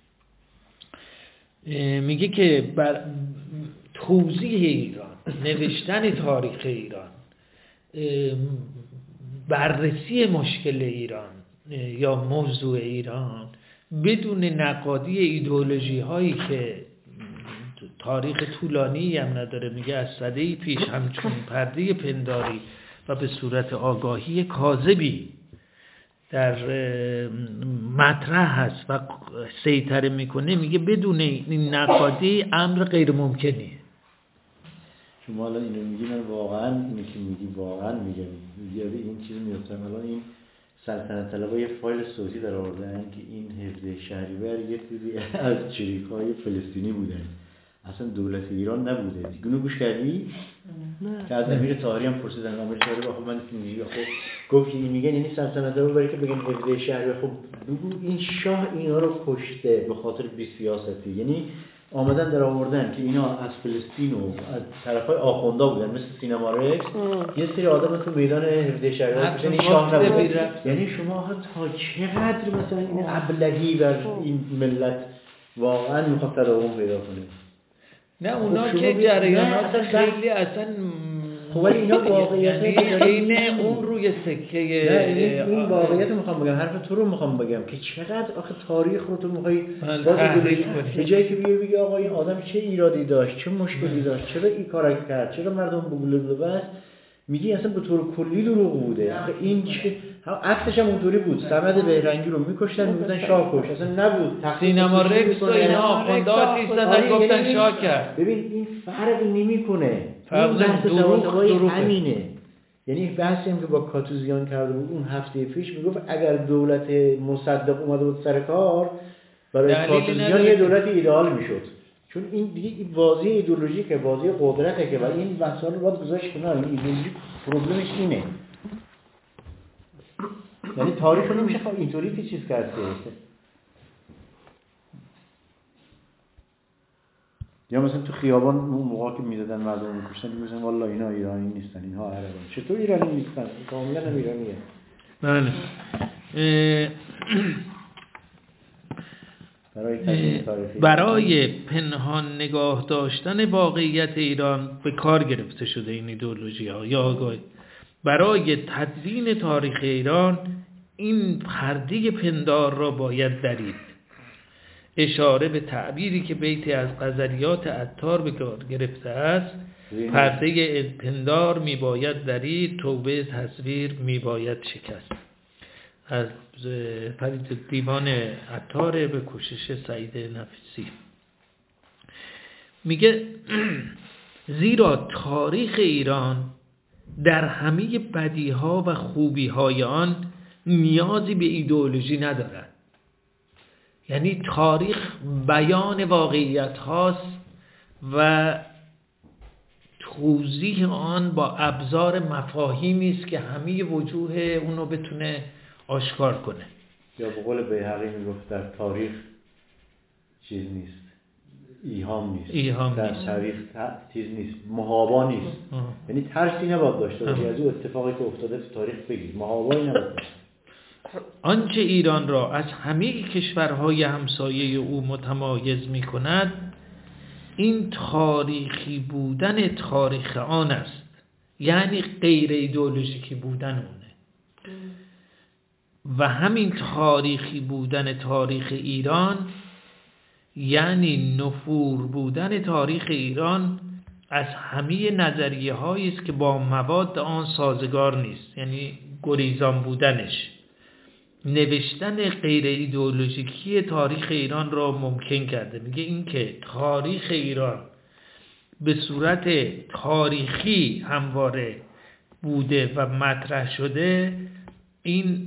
میگه که بر توضیح ایران، نوشتن تاریخ ایران، بررسی مشکل ایران یا موضوع ایران بدون نقادی ایدئولوژی هایی که تاریخ طولانی هم نداره، میگه از سده‌ای پیش همچون پرده پنداری و به صورت آگاهی کاذبی در مطرح هست و سیطره میکنه، میگه بدون این نقادی امر غیر ممکنیه. شما الان اینو میگی، من واقعا میگم یاد این چیز میفتم. الان این سلطنت طلبا یه فایل صوتی در آوردن که این 17 شهریور یه چیزی از چریک‌های فلسطینی بودن، اصلا دولت ایران نبوده. اینو گوش کردی؟ نه. که از امیر طاهری هم پرسیدن، امیر طاهری خب من میگم خب گفت این میگن یعنی سلطنت طلبا برای که بگن 17 شهریور، خب بگو این شاه اینا رو کشته به خاطر بی سیاستی. یعنی آمدن در آوردن که اینا از فلسطین و از طرفای آخوندا بودن، مثل سینما رکس یه سری آدم تو میدان 17 شهریور کشتن، این شاه نبوده. یعنی شما تا چقدر مثلا این ابلهی بر این ملت واقعا میخواد تداوم پیدا کنه. نه اونا که جریانات خیلی اصلا خب ولی اینا واقعیت اینه اون روی سکه. این واقعیت میخوام بگم، حرف تو رو میخوام بگم که چقدر آخه تاریخ رو تو میخوای تحریف کنی. به جایی که بگی آقا این آدم چه ایرادی داشت، چه مشکلی داشت، چرا این کارا کرد، چرا مردم بگولو بس، میگی اصلا به طور کلی دروغ بوده. آخه این چه عکسش هم اونطوری بود، صمد بهرنگی رو میکشتن میگفتن شاه کش، اصلا نبود. سینما رکس و اینا آخوندات ایستادن گفتن شاه کرد. ببین این فرقی نمیکنه، فرق دروغ همینه. یعنی بحثی هم که با کاتوزیان کرده بود اون هفته پیش، میگفت اگر دولت مصدق اومده بود سر کار، برای کاتوزیان یه دولت ایدئال میشد. چون این دیگه بازی ایدئولوژیکه، بازی قدرته که، و این بحثا رو باید گذاشت کنار. این ایدئولوژی پروبلمش اینه. یعنی تاریخ رو نمیشه اینطوری که چیز کرده. یا مثلا تو خیابان اون موقع که میدادن مردم میکشتن میگفتن والله اینا ایرانی نیستن، اینها عربن. چطور ایرانی نیستن؟ کاملا هم ایرانیه. بله. برای پنهان نگاه داشتن واقعیت ایران به کار گرفته شده این ایدئولوژی ها یا آگاهی. برای تدوین تاریخ ایران این پرده پندار را باید درید. اشاره به تعبیری که بیتی از غزلیات عطار به کار گرفته است، پرده پندار می باید درید، توبه تصویر می باید شکست. از فرید دیوان عطار به کوشش سعید نفیسی. میگه زیرا تاریخ ایران در همه بدیها و خوبیهای آن نیازی به ایدئولوژی ندارد. یعنی تاریخ بیان واقعیت هاست و توضیح آن با ابزار مفاهیمی است که همه وجوه اونو بتونه آشکار کنه. یا به قول بیهقی میگفت در تاریخ چیز نیست، ایهام نیست، در تاریخ چیز نیست، محابا نیست. یعنی ترسی نباید داشته باشی از اون اتفاقی که افتاده تو تاریخ بگید، محابایی نباید داشته. آنچه ایران را از همه کشورهای همسایه او متمایز می کند این تاریخی بودن تاریخ آن است، یعنی غیر ایدئولوژیکی بودن اونه. و همین تاریخی بودن تاریخ ایران یعنی نفور بودن تاریخ ایران از همه نظریه هایی است که با مواد آن سازگار نیست، یعنی گریزان بودنش. نوشتن غیر ایدئولوژیکی تاریخ ایران را ممکن کرده. میگه این که تاریخ ایران به صورت تاریخی همواره بوده و مطرح شده، این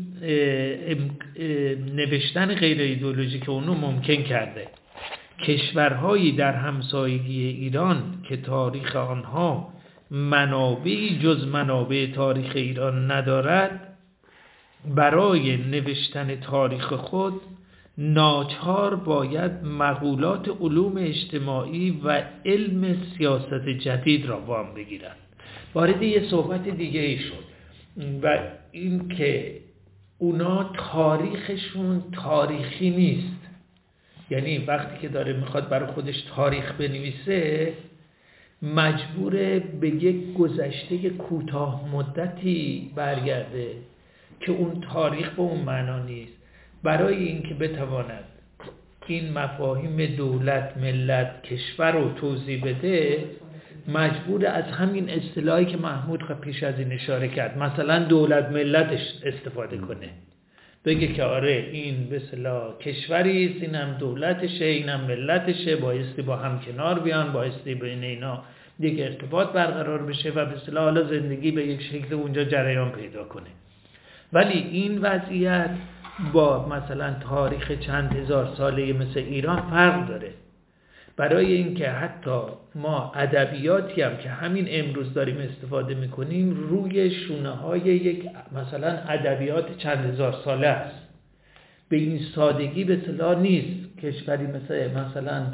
نوشتن غیر ایدئولوژیک اونو ممکن کرده. کشورهایی در همسایگی ایران که تاریخ آنها منابعی جز منابع تاریخ ایران ندارد، برای نوشتن تاریخ خود ناچار باید مقولات علوم اجتماعی و علم سیاست جدید را وام بگیرند. وارد یه صحبت دیگه ای شد و این که اونا تاریخشون تاریخی نیست. یعنی وقتی که داره میخواد برای خودش تاریخ بنویسه مجبوره به یک گذشته کوتاه مدتی برگرده که اون تاریخ به اون معنا نیست. برای اینکه بتواند این مفاهیم دولت، ملت، کشور رو توضیح بده مجبور از همین اصطلاحی که محمود پیش از این اشاره کرد، مثلا دولت ملتش استفاده کنه، بگه که آره این به اصطلاح کشوری است، اینم دولتشه، اینم ملتشه، بایستی با هم کنار بیان، بایستی بین اینا یک ارتباط برقرار بشه و به اصطلاح حالا زندگی به یک شکل اونجا جریان پیدا کنه. ولی این وضعیت با مثلا تاریخ چند هزار ساله مثل ایران فرق داره. برای اینکه حتی ما ادبیاتی هم که همین امروز داریم استفاده میکنیم روی شونه های یک مثلا ادبیات چند هزار ساله است. به این سادگی به اصطلاح نیست. کشوری مثلا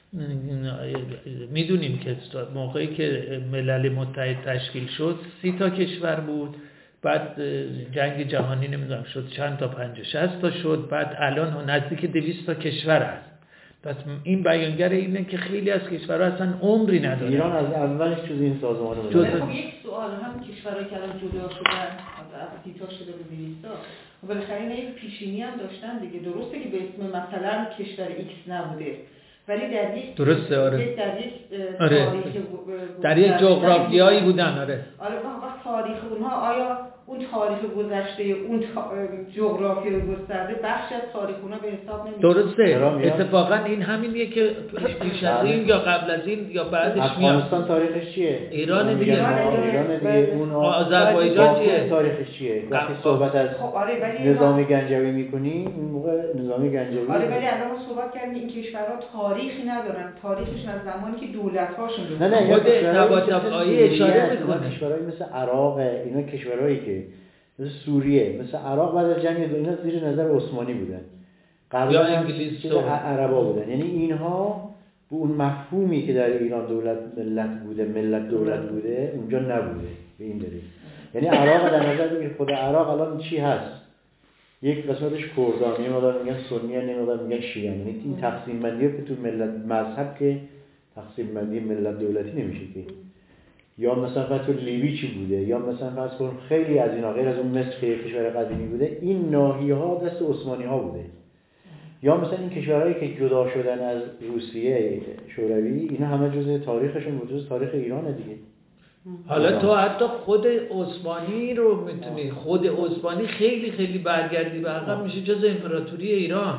میدونیم که موقعی که ملل متحد تشکیل شد 30 تا کشور بود، بعد جنگ جهانی نمیدونم شد چند تا 50-60 تا شد، بعد الان نزدیک 200 تا کشور است. پس این بیانگر اینه که خیلی از کشورها اصلا عمری نداره. ایران از اولش جز این سازمان بود. خب یک سوال، هم کشورهایی که الان جدا شدن از 30 تا شده به 200 تا، بالاخره اینا یک پیشینی هم داشتن دیگه. درسته که به اسم مثلا کشور ایکس نبوده، ولی در یک درسته آره. در یک در یک جغرافیایی بودن آره. آره و تاریخ اونها، آیا اون تاریخ گذشته اون جغرافیای گسترده بخش از تاریخ اونها به حساب نمیاد؟ درسته. اتفاقا این همینیه که پیش از این یا قبل از این یا بعدش میاد. افغانستان تاریخش چیه؟ ایران دیگه. ایران دیگه. اون آذربایجان چیه؟ تاریخش چیه؟ وقتی صحبت از نظام گنجوی می‌کنی این موقع نظام گنجوی. آره ولی الان ما صحبت کردیم این کشورها تاریخی ندارن، تاریخشون از زمانی که دولت‌هاشون بود. نه خود طباطبایی اشاره می‌کنه. کشورهای مثل عراق، اینا کشورهایی که مثل سوریه، مثل عراق بعد از جنگ اینا زیر نظر عثمانی بودن. قبل یا انگلیس و عربا بودن. یعنی اینها به اون مفهومی که در ایران دولت ملت بوده، ملت دولت بوده، اونجا نبوده به این دلیل. یعنی عراق در نظر بگیر، خود عراق الان چی هست؟ یک قسمتش کردان، یه مقدار میگن سنی، یه مقدار میگن شیعه. یعنی این تقسیم بندی که تو ملت مذهب که تقسیم بندی ملت دولتی نمیشه که. یا مثلا فرض کن لیبی چی بوده، یا مثلا فرض کن خیلی از اینا غیر از اون مصر که کشور قدیمی بوده، این ناحیه‌ها دست عثمانی ها بوده. یا مثلا این کشورهایی که جدا شدن از روسیه شوروی، اینا همه جزء تاریخشون بود، جزء تاریخ ایرانه دیگه. حالا تو حتی خود عثمانی رو میتونی، خود عثمانی خیلی خیلی برگردی به عقب میشه جزء امپراتوری ایران.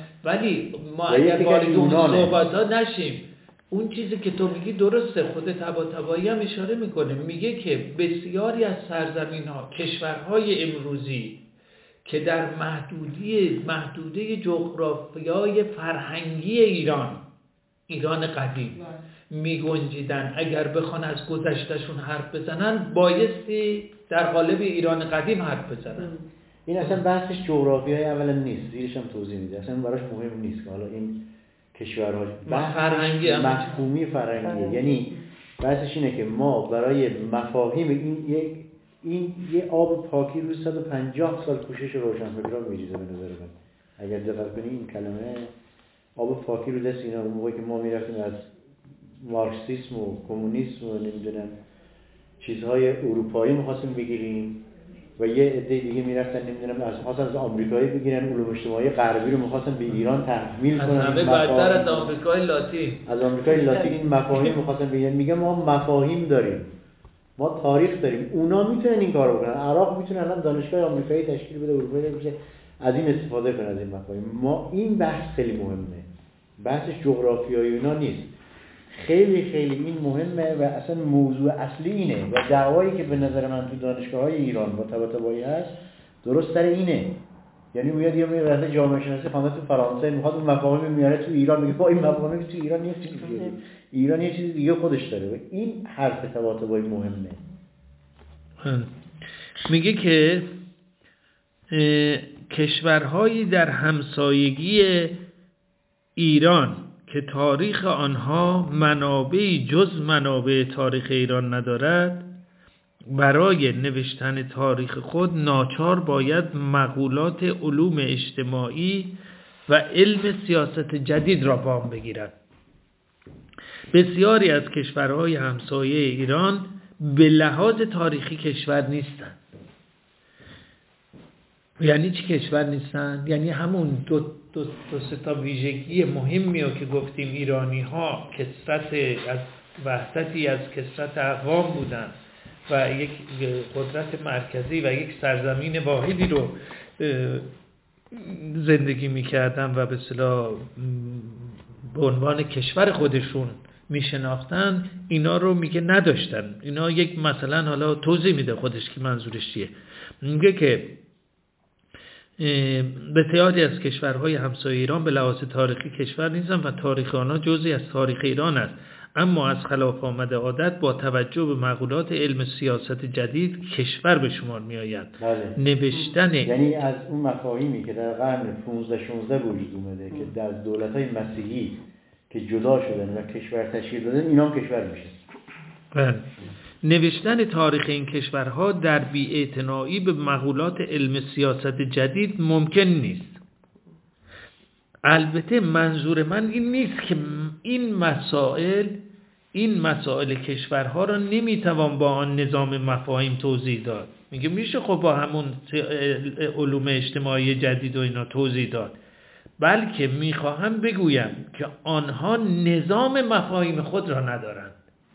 ولی ما اگر وارد اون صحبت‌ها نشیم، اون چیزی که تو میگی درسته. خود طباطبایی هم اشاره میکنه، میگه که بسیاری از سرزمین‌ها، کشورهای امروزی که در محدوده جغرافیای فرهنگی ایران قدیم می گنجیدن، اگر بخوان از گذشتهشون حرف بزنن بایستی در قالب ایران قدیم حرف بزنن. این اصلا بحثش جغرافیای اولا نیست، زیرش هم توضیح میده، اصلا براش مهم نیست که حالا این کشورها فرهنگی مفهومی فرهنگیه. یعنی بحثش اینه که ما برای مفاهیم این یه آب پاکی روی 150 سال کوشش روشنفکران میریزه به نظر من. اگر دقت کنی این کلمه آب پاکی رو دست اینا، اون موقعی که ما میرفتیم از مارکسیسم و کمونیسم و نمیدونم چیزهای اروپایی می‌خواستیم بگیریم و یه عده دیگه میرفتن نمیدونم از آمریکایی بگیرن، علوم اجتماعی غربی رو می‌خواستن به ایران تحمیل کنن. همه بدتر از آمریکای لاتین. از آمریکای لاتین این مفاهیم می‌خواستن بگیرن. میگه ما مفاهیم داریم، ما تاریخ داریم، اونا میتونن این کارو بکنن. عراق میتونه الان دانشگاه آمریکایی تشکیل بده، اروپایی بشه، از این استفاده کنه از این مفاهیم. ما این بحث خیلی مهمه، بحثش جغرافیایی اینا نیست، خیلی خیلی این مهمه و اصلا موضوع اصلی اینه و دعوایی که به نظر من تو دانشگاه‌های ایران با طباطبایی هست درست سر اینه. یعنی میاد یه رشته جامعه شناسی خوانده تو فرانسه، میخواد اون مفاهیم میاره تو ایران، میگه با این مفاهیمی که تو ایران نیست، ایران یه چیز دیگه خودش داره و این حرف طباطبایی مهمه. میگه که کشورهایی در همسایگی ایران که تاریخ آنها منابعی جز منابع تاریخ ایران ندارد، برای نوشتن تاریخ خود ناچار باید مقولات علوم اجتماعی و علم سیاست جدید را وام بگیرد. بسیاری از کشورهای همسایه ایران به لحاظ تاریخی کشور نیستند. یعنی چی کشور نیستن؟ یعنی همون دو سه تا ویژگی مهمی رو که گفتیم، ایرانی ها وحدتی از کثرت اقوام بودن و یک قدرت مرکزی و یک سرزمین واحدی رو زندگی میکردن و به اصطلاح به عنوان کشور خودشون میشناختن، اینا رو میگه نداشتن. اینا یک مثلا حالا توضیح میده خودش که منظورش چیه. میگه که بسیاری از کشورهای همسایه ایران به لحاظ تاریخی کشور نیستن و تاریخ آنها جزئی از تاریخ ایران است، اما از خلاف آمده عادت با توجه به مقولات علم سیاست جدید کشور به شمار می آید. نوشتن یعنی از اون مفاهیمی که در قرن 15-16 وجود اومده که در دولت‌های مسیحی که جدا شدن و کشور تشکیل دادن، اینا هم کشور میشه. نوشتن تاریخ این کشورها در بی‌اعتنایی به مقولات علم سیاست جدید ممکن نیست. البته منظور من این نیست که این مسائل کشورها را نمیتوان با آن نظام مفاهیم توضیح داد. میگه میشه خب با همون علوم اجتماعی جدید و اینا توضیح داد، بلکه میخواهم بگویم که آنها نظام مفاهیم خود را ندارند.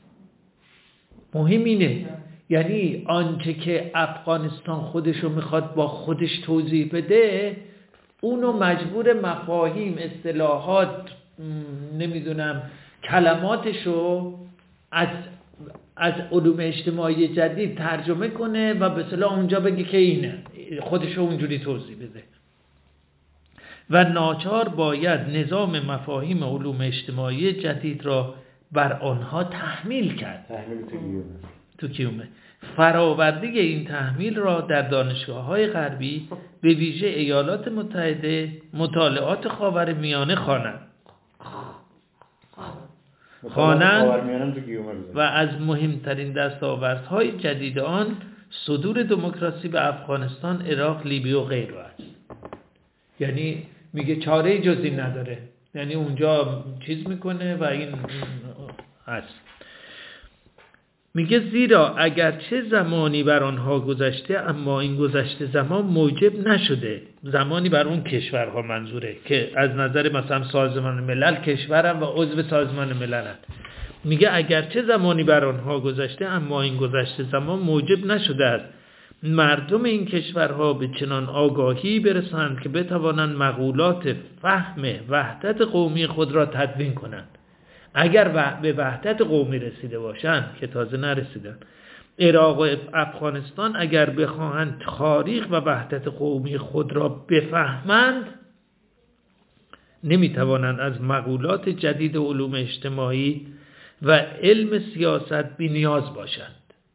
مهم اینه، یعنی آنچه که افغانستان خودشو میخواد با خودش توضیح بده، اونو مجبور مفاهیم، اصطلاحات، نمیدونم کلماتشو از علوم اجتماعی جدید ترجمه کنه و به اصطلاح اونجا بگه که اینه، خودشو اونجوری توضیح بده و ناچار باید نظام مفاهیم علوم اجتماعی جدید را بر آنها تحمیل کرد. تحمیل تو کیومه. فراورده این تحمیل را در دانشگاه‌های غربی به ویژه ایالات متحده مطالعات خاورمیانه خوانند و از مهمترین دستاوردهای جدید آن صدور دموکراسی به افغانستان، عراق، لیبی و غیره است. یعنی میگه چاره جزی نداره، یعنی اونجا چیز میکنه و این هست. میگه زیرا اگرچه زمانی بر آنها گذشته، اما این گذشته زمان موجب نشده، زمانی بر اون کشورها منظوره که از نظر مثلا سازمان ملل کشورن و عضو سازمان مللن. میگه اگرچه زمانی بر آنها گذشته، اما این گذشته زمان موجب نشده است مردم این کشورها به چنان آگاهی برسند که بتوانند مقولات فهم وحدت قومی خود را تدوین کنند. اگر به وحدت قومی رسیده باشند، که تازه نرسیدن، عراق و افغانستان اگر بخواهند تاریخ و وحدت قومی خود را بفهمند نمیتوانند از مقولات جدید علوم اجتماعی و علم سیاست بی‌نیاز باشند.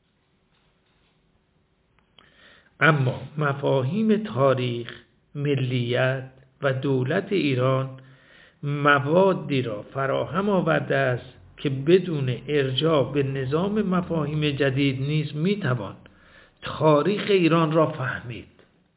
اما مفاهیم تاریخ، ملیت و دولت ایران موادی را فراهم آورده است که بدون ارجاع به نظام مفاهیم جدید نیز میتوان تاریخ ایران را فهمید.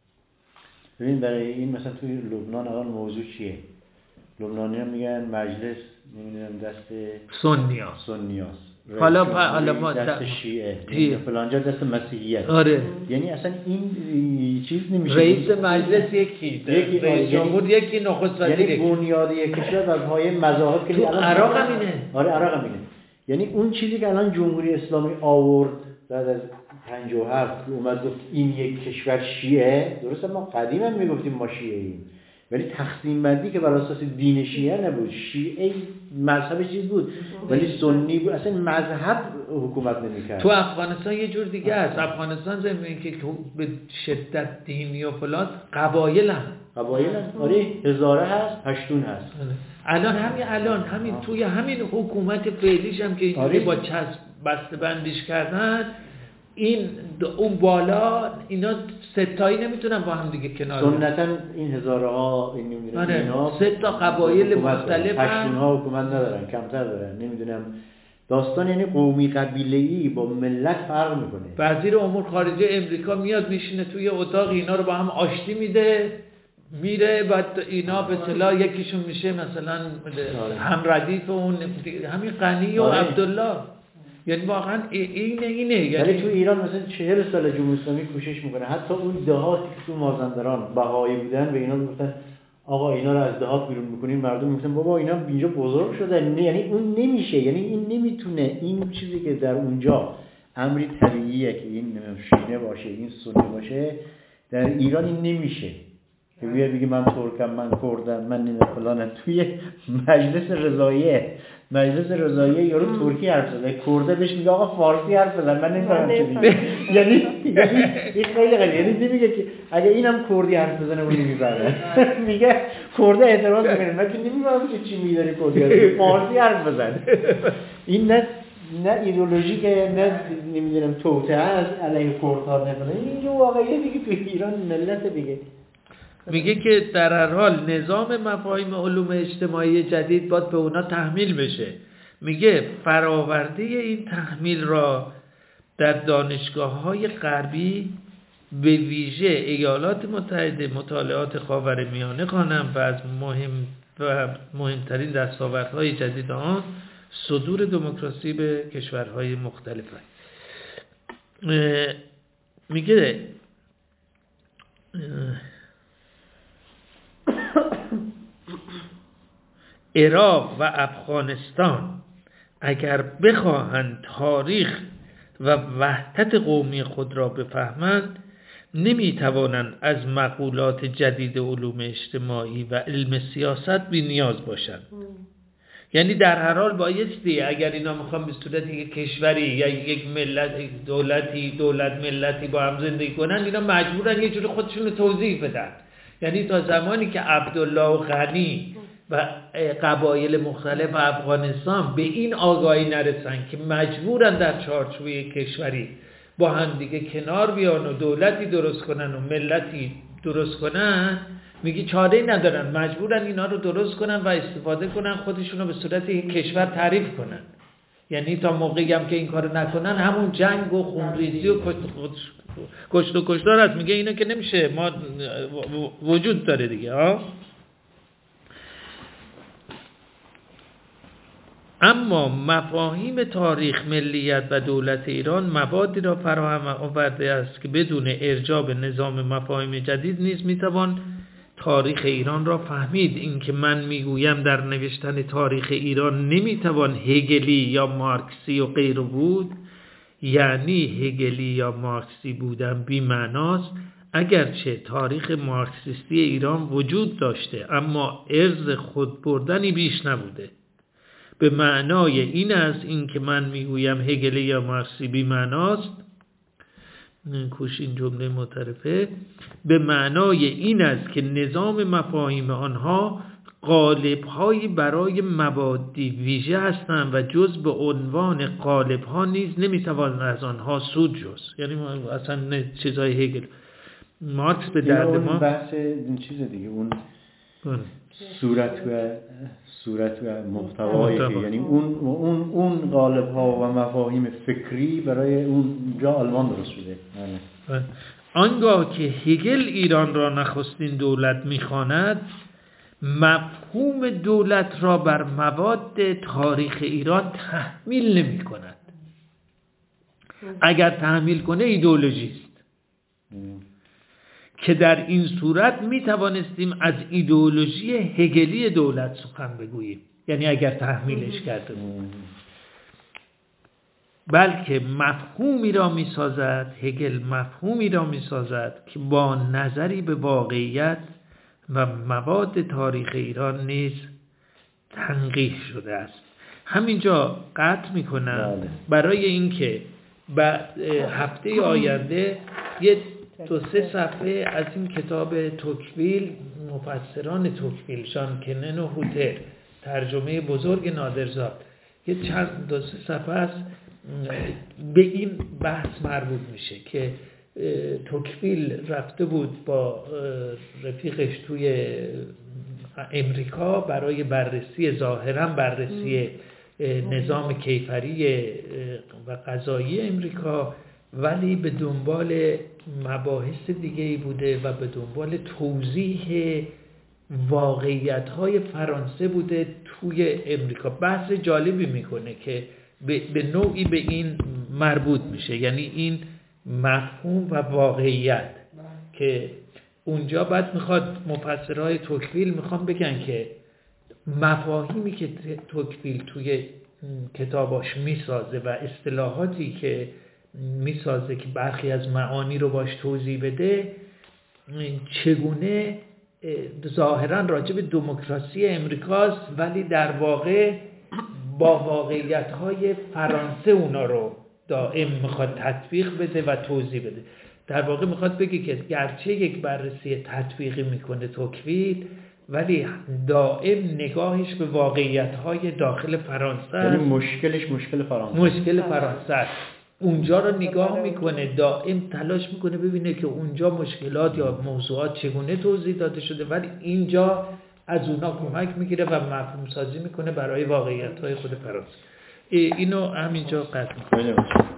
ببین برای این مثلا توی لبنان الان موضوع چیه؟ لبنانی هم میگن مجلس نمیدونم دست سنیاست، حالا ما دست شیعه، فلانجا دست مسیحیت. آره. یعنی اصلا این چیز نمیشه. رئیس مجلس یکی، رئیس جمهور یکی، نخست وزیر یعنی بنیاد یک کشور بر پایه مذاهب که الان عراق هم اینه. آره عراق هم اینه. یعنی اون چیزی که الان جمهوری اسلامی آورد بعد از 57 اومد گفت این یک کشور شیعه، درسته ما قدیما میگفتیم ما شیعه ایم، ولی تقسیم بندی که بر اساس دین شیعه نبود، شیعه مذهب چیز بود ولی سنی بود، اصلا مذهب حکومت نمی‌کرد. تو افغانستان یه جور دیگه است. افغانستان زمینی که به شدت دینی و فلان قبایل آره هزاره هست، پشتون هست. الان همین توی همین حکومت فعلیش هم که اینجوری با چسب بسته بندیش کردن، این اون بالا اینا ستایی نمیتونن با هم دیگه کنار سنتا این هزاره ها این نمیدونم اینا سه تا قبایل مختلف پشتون ها حکومت ندارن، کمتر دارن، نمیدونم داستان یعنی قومی قبیله‌ای با ملت فرق میکنه. وزیر امور خارجه امریکا میاد میشینه توی اتاق اینا رو با هم آشتی میده میره، بعد اینا به اصطلاح یکیشون میشه مثلا هم ردیف اون همین غنی و عبدالله. یعنی واقعا اینه یعنی تو ایران مثلا 40 سال جمهوری اسلامی کوشش میکنه، حتی اون دهاتی که تو مازندران بهایی بودن به اینا میگفتن آقا اینا رو از دهات بیرون میکنین، مردم میگفتن بابا اینا اینجا بزرگ شدن. یعنی اون نمیشه، یعنی این نمیتونه، این چیزی که در اونجا امری طبیعیه که این شینه باشه این سنی باشه، در ایران این نمیشه که بیاد بگه من ترکم، من کردم، من نه فلانم. توی مجلس رضاییه یارو ترکی حرف زده، کرده بهش میگه آقا فارسی حرف بزن، من نمیفهمم چی میگه. یعنی این خیلی غریبه، یعنی نمیگه که اگه اینم کردی حرف بزنه اون نمیفهمه. میگه کرده اعتراض میکنه، من که نمیفهمم که چی میگه، کردی فارسی حرف بزن. این نه ایدئولوژیکه، نه نمیدونم توته است علیه کردها، نه این یه واقعیه دیگه تو ایران ملت دیگه. میگه که در هر حال نظام مفاهیم علوم اجتماعی جدید باید به اونا تحمیل بشه. میگه فراورده این تحمیل را در دانشگاه‌های غربی به ویژه ایالات متحده مطالعات خاورمیانه خوانم و از مهمترین دستاوردهای جدید آن صدور دموکراسی به کشورهای مختلف است. میگه عراق و افغانستان اگر بخواهند تاریخ و وحدت قومی خود را بفهمند نمیتوانند از مقولات جدید علوم اجتماعی و علم سیاست بی‌نیاز باشند. یعنی در هر حال بایستی اگر اینا میخوان به صورت یک کشوری یا یک ملت، دولت ملتی با هم زندگی کنن، اینا مجبورن یه جوری خودشون رو توضیح بدن. یعنی تا زمانی که عبدالله و غنی و قبایل مختلف افغانستان به این آگاهی نرسن که مجبورن در چارچوب کشوری با هم دیگه کنار بیان و دولتی درست کنن و ملتی درست کنن، میگه چاره‌ای ندارن، مجبورن اینا رو درست کنن و استفاده کنن، خودشون رو به صورت یک کشور تعریف کنن. یعنی تا موقعی هم که این کارو نکنن همون جنگ و خونریزی و کشت و کشتار هست. میگه اینا که نمیشه، ما وجود داره دیگه ها. اما مفاهیم تاریخ، ملیت و دولت ایران موادی را فراهم آورده است که بدون ارجاع به نظام مفاهیم جدید نیز میتوان تاریخ ایران را فهمید. این که من میگویم در نوشتن تاریخ ایران نمیتوان هگلی یا مارکسی و غیره بود، یعنی هگلی یا مارکسی بودن بی معناست، اگرچه تاریخ مارکسیستی ایران وجود داشته اما ارث خود بردنی بیش نبوده. به معنای این است این که من میگویم هگلی یا مارکسی بی معناست کوشین جمله معترفه به معنای این است که نظام مفاهیم آنها قالب‌هایی برای مبادی ویژه هستند و جز به عنوان قالب‌ها نیز نمی‌توان از آنها سود جست. یعنی اصلا چیزای هگل مارکس به درد ما بحث این چیز دیگه، اون صورت و محتوایی، یعنی اون قالب‌ها و مفاهیم فکری برای اون جا آلمان درست شده. آنگاه که هگل ایران را نخستین دولت می‌خواند، مفهوم دولت را بر مواد تاریخ ایران تحمیل نمی کند. اگر تحمیل کنه ایدئولوژی است که در این صورت می توانستیم از ایدئولوژی هگلی دولت سخن بگوییم، یعنی اگر تحمیلش کرده بود، بلکه مفهومی را می سازد، هگل مفهومی را می سازد که با نظری به واقعیت و مواد تاریخ ایران نیز تنقیح شده است. همینجا قطع میکنم برای اینکه هفته آینده یه 2-3 صفحه از این کتاب توکویل، مفسران توکویل، شان کنن و هوتر، ترجمه بزرگ نادرزاد، یه 2-3 صفحه است به این بحث مربوط میشه که توکویل رفته بود با رفیقش توی امریکا برای بررسی، ظاهرا بررسی نظام کیفری و قضایی امریکا، ولی به دنبال مباحث دیگه‌ای بوده و به دنبال توضیح واقعیت‌های فرانسه بوده توی امریکا. بحث جالبی میکنه که به نوعی به این مربوط میشه، یعنی این مفهوم و واقعیت که اونجا بعد میخواد مفسرهای توکویل میخوان بگن که مفاهیمی که توکویل توی کتاباش میسازه و اصطلاحاتی که میسازه که برخی از معانی رو باش توضیح بده، چگونه ظاهرا راجع به دموکراسی امریکاست ولی در واقع با واقعیت‌های فرانسه اونا رو دائم میخواد تطبیق بده و توضیح بده. در واقع میخواد بگه که گرچه یک بررسی تطبیقی میکنه توکویل، ولی دائم نگاهش به واقعیت‌های داخل فرانسه، یعنی مشکلش مشکل فرانسه است. اونجا رو نگاه میکنه، دائم تلاش میکنه ببینه که اونجا مشکلات یا موضوعات چگونه توضیح داده شده، ولی اینجا از اونا کمک میگیره و مفهوم سازی میکنه برای واقعیت‌های خود فرانسه. اینو همینجا قطع میکنه.